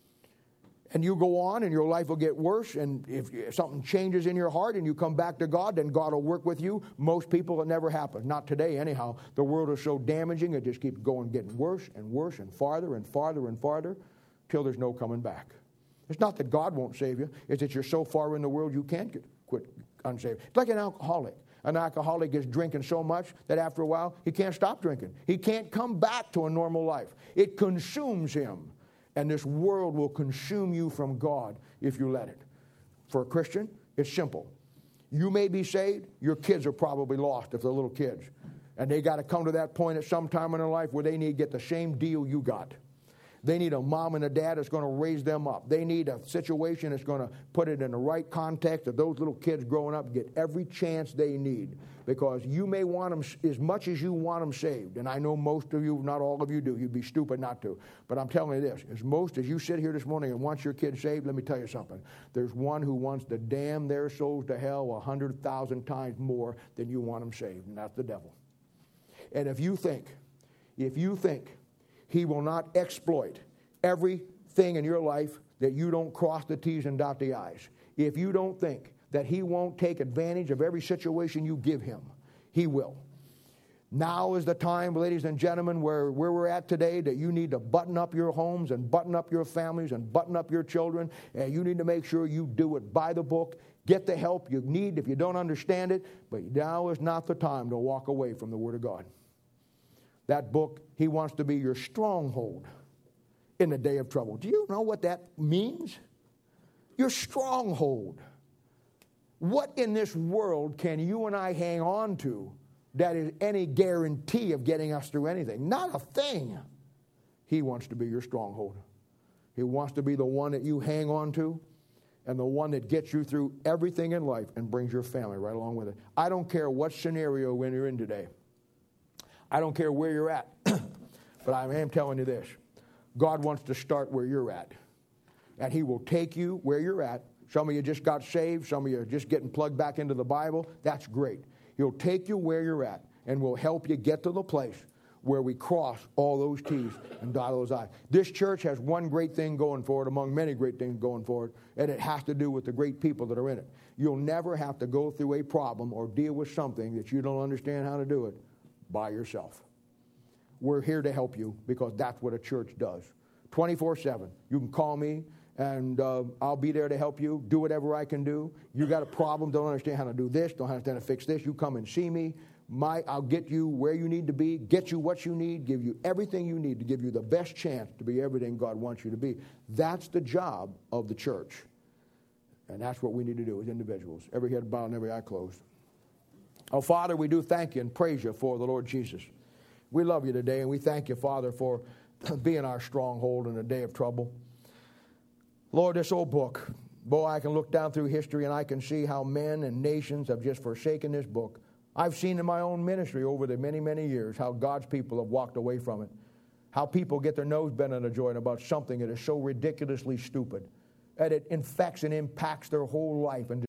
A: And you go on and your life will get worse. And if something changes in your heart and you come back to God, then God will work with you. Most people, it never happens. Not today anyhow. The world is so damaging, it just keeps going, getting worse and worse and farther and farther and farther till there's no coming back. It's not that God won't save you. It's that you're so far in the world you can't get, quit unsaved. It's like an alcoholic. An alcoholic is drinking so much that after a while he can't stop drinking. He can't come back to a normal life. It consumes him. And this world will consume you from God if you let it. For a Christian, it's simple. You may be saved. Your kids are probably lost if they're little kids. And they got to come to that point at some time in their life where they need to get the same deal you got. They need a mom and a dad that's going to raise them up. They need a situation that's going to put it in the right context that those little kids growing up get every chance they need. Because you may want them as much as you want them saved. And I know most of you, not all of you do. You'd be stupid not to. But I'm telling you this. As most as you sit here this morning and want your kids saved, let me tell you something. There's one who wants to damn their souls to hell a hundred thousand times more than you want them saved. And that's the devil. And if you think, if you think he will not exploit everything in your life that you don't cross the T's and dot the I's, if you don't think that he won't take advantage of every situation you give him, he will. Now is the time, ladies and gentlemen, where, where we're at today, that you need to button up your homes and button up your families and button up your children, and you need to make sure you do it by the book. Get the help you need if you don't understand it, but now is not the time to walk away from the Word of God. That book, he wants to be your stronghold in the day of trouble. Do you know what that means? Your stronghold. What in this world can you and I hang on to that is any guarantee of getting us through anything? Not a thing. He wants to be your stronghold. He wants to be the one that you hang on to and the one that gets you through everything in life and brings your family right along with it. I don't care what scenario when you're in today. I don't care where you're at. But I am telling you this. God wants to start where you're at. And he will take you where you're at. Some of you just got saved. Some of you are just getting plugged back into the Bible. That's great. He'll take you where you're at and will help you get to the place where we cross all those T's and dot those I's. This church has one great thing going for it, among many great things going for it, and it has to do with the great people that are in it. You'll never have to go through a problem or deal with something that you don't understand how to do it by yourself. We're here to help you because that's what a church does. twenty-four seven. You can call me and uh, I'll be there to help you. Do whatever I can do. You got a problem, don't understand how to do this, don't understand how to fix this. You come and see me. My, I'll get you where you need to be, get you what you need, give you everything you need to give you the best chance to be everything God wants you to be. That's the job of the church. And that's what we need to do as individuals. Every head bowed and every eye closed. Oh, Father, we do thank you and praise you for the Lord Jesus. We love you today, and we thank you, Father, for being our stronghold in a day of trouble. Lord, this old book, boy, I can look down through history and I can see how men and nations have just forsaken this book. I've seen in my own ministry over the many, many years how God's people have walked away from it, how people get their nose bent on a joint about something that is so ridiculously stupid, and it infects and impacts their whole life and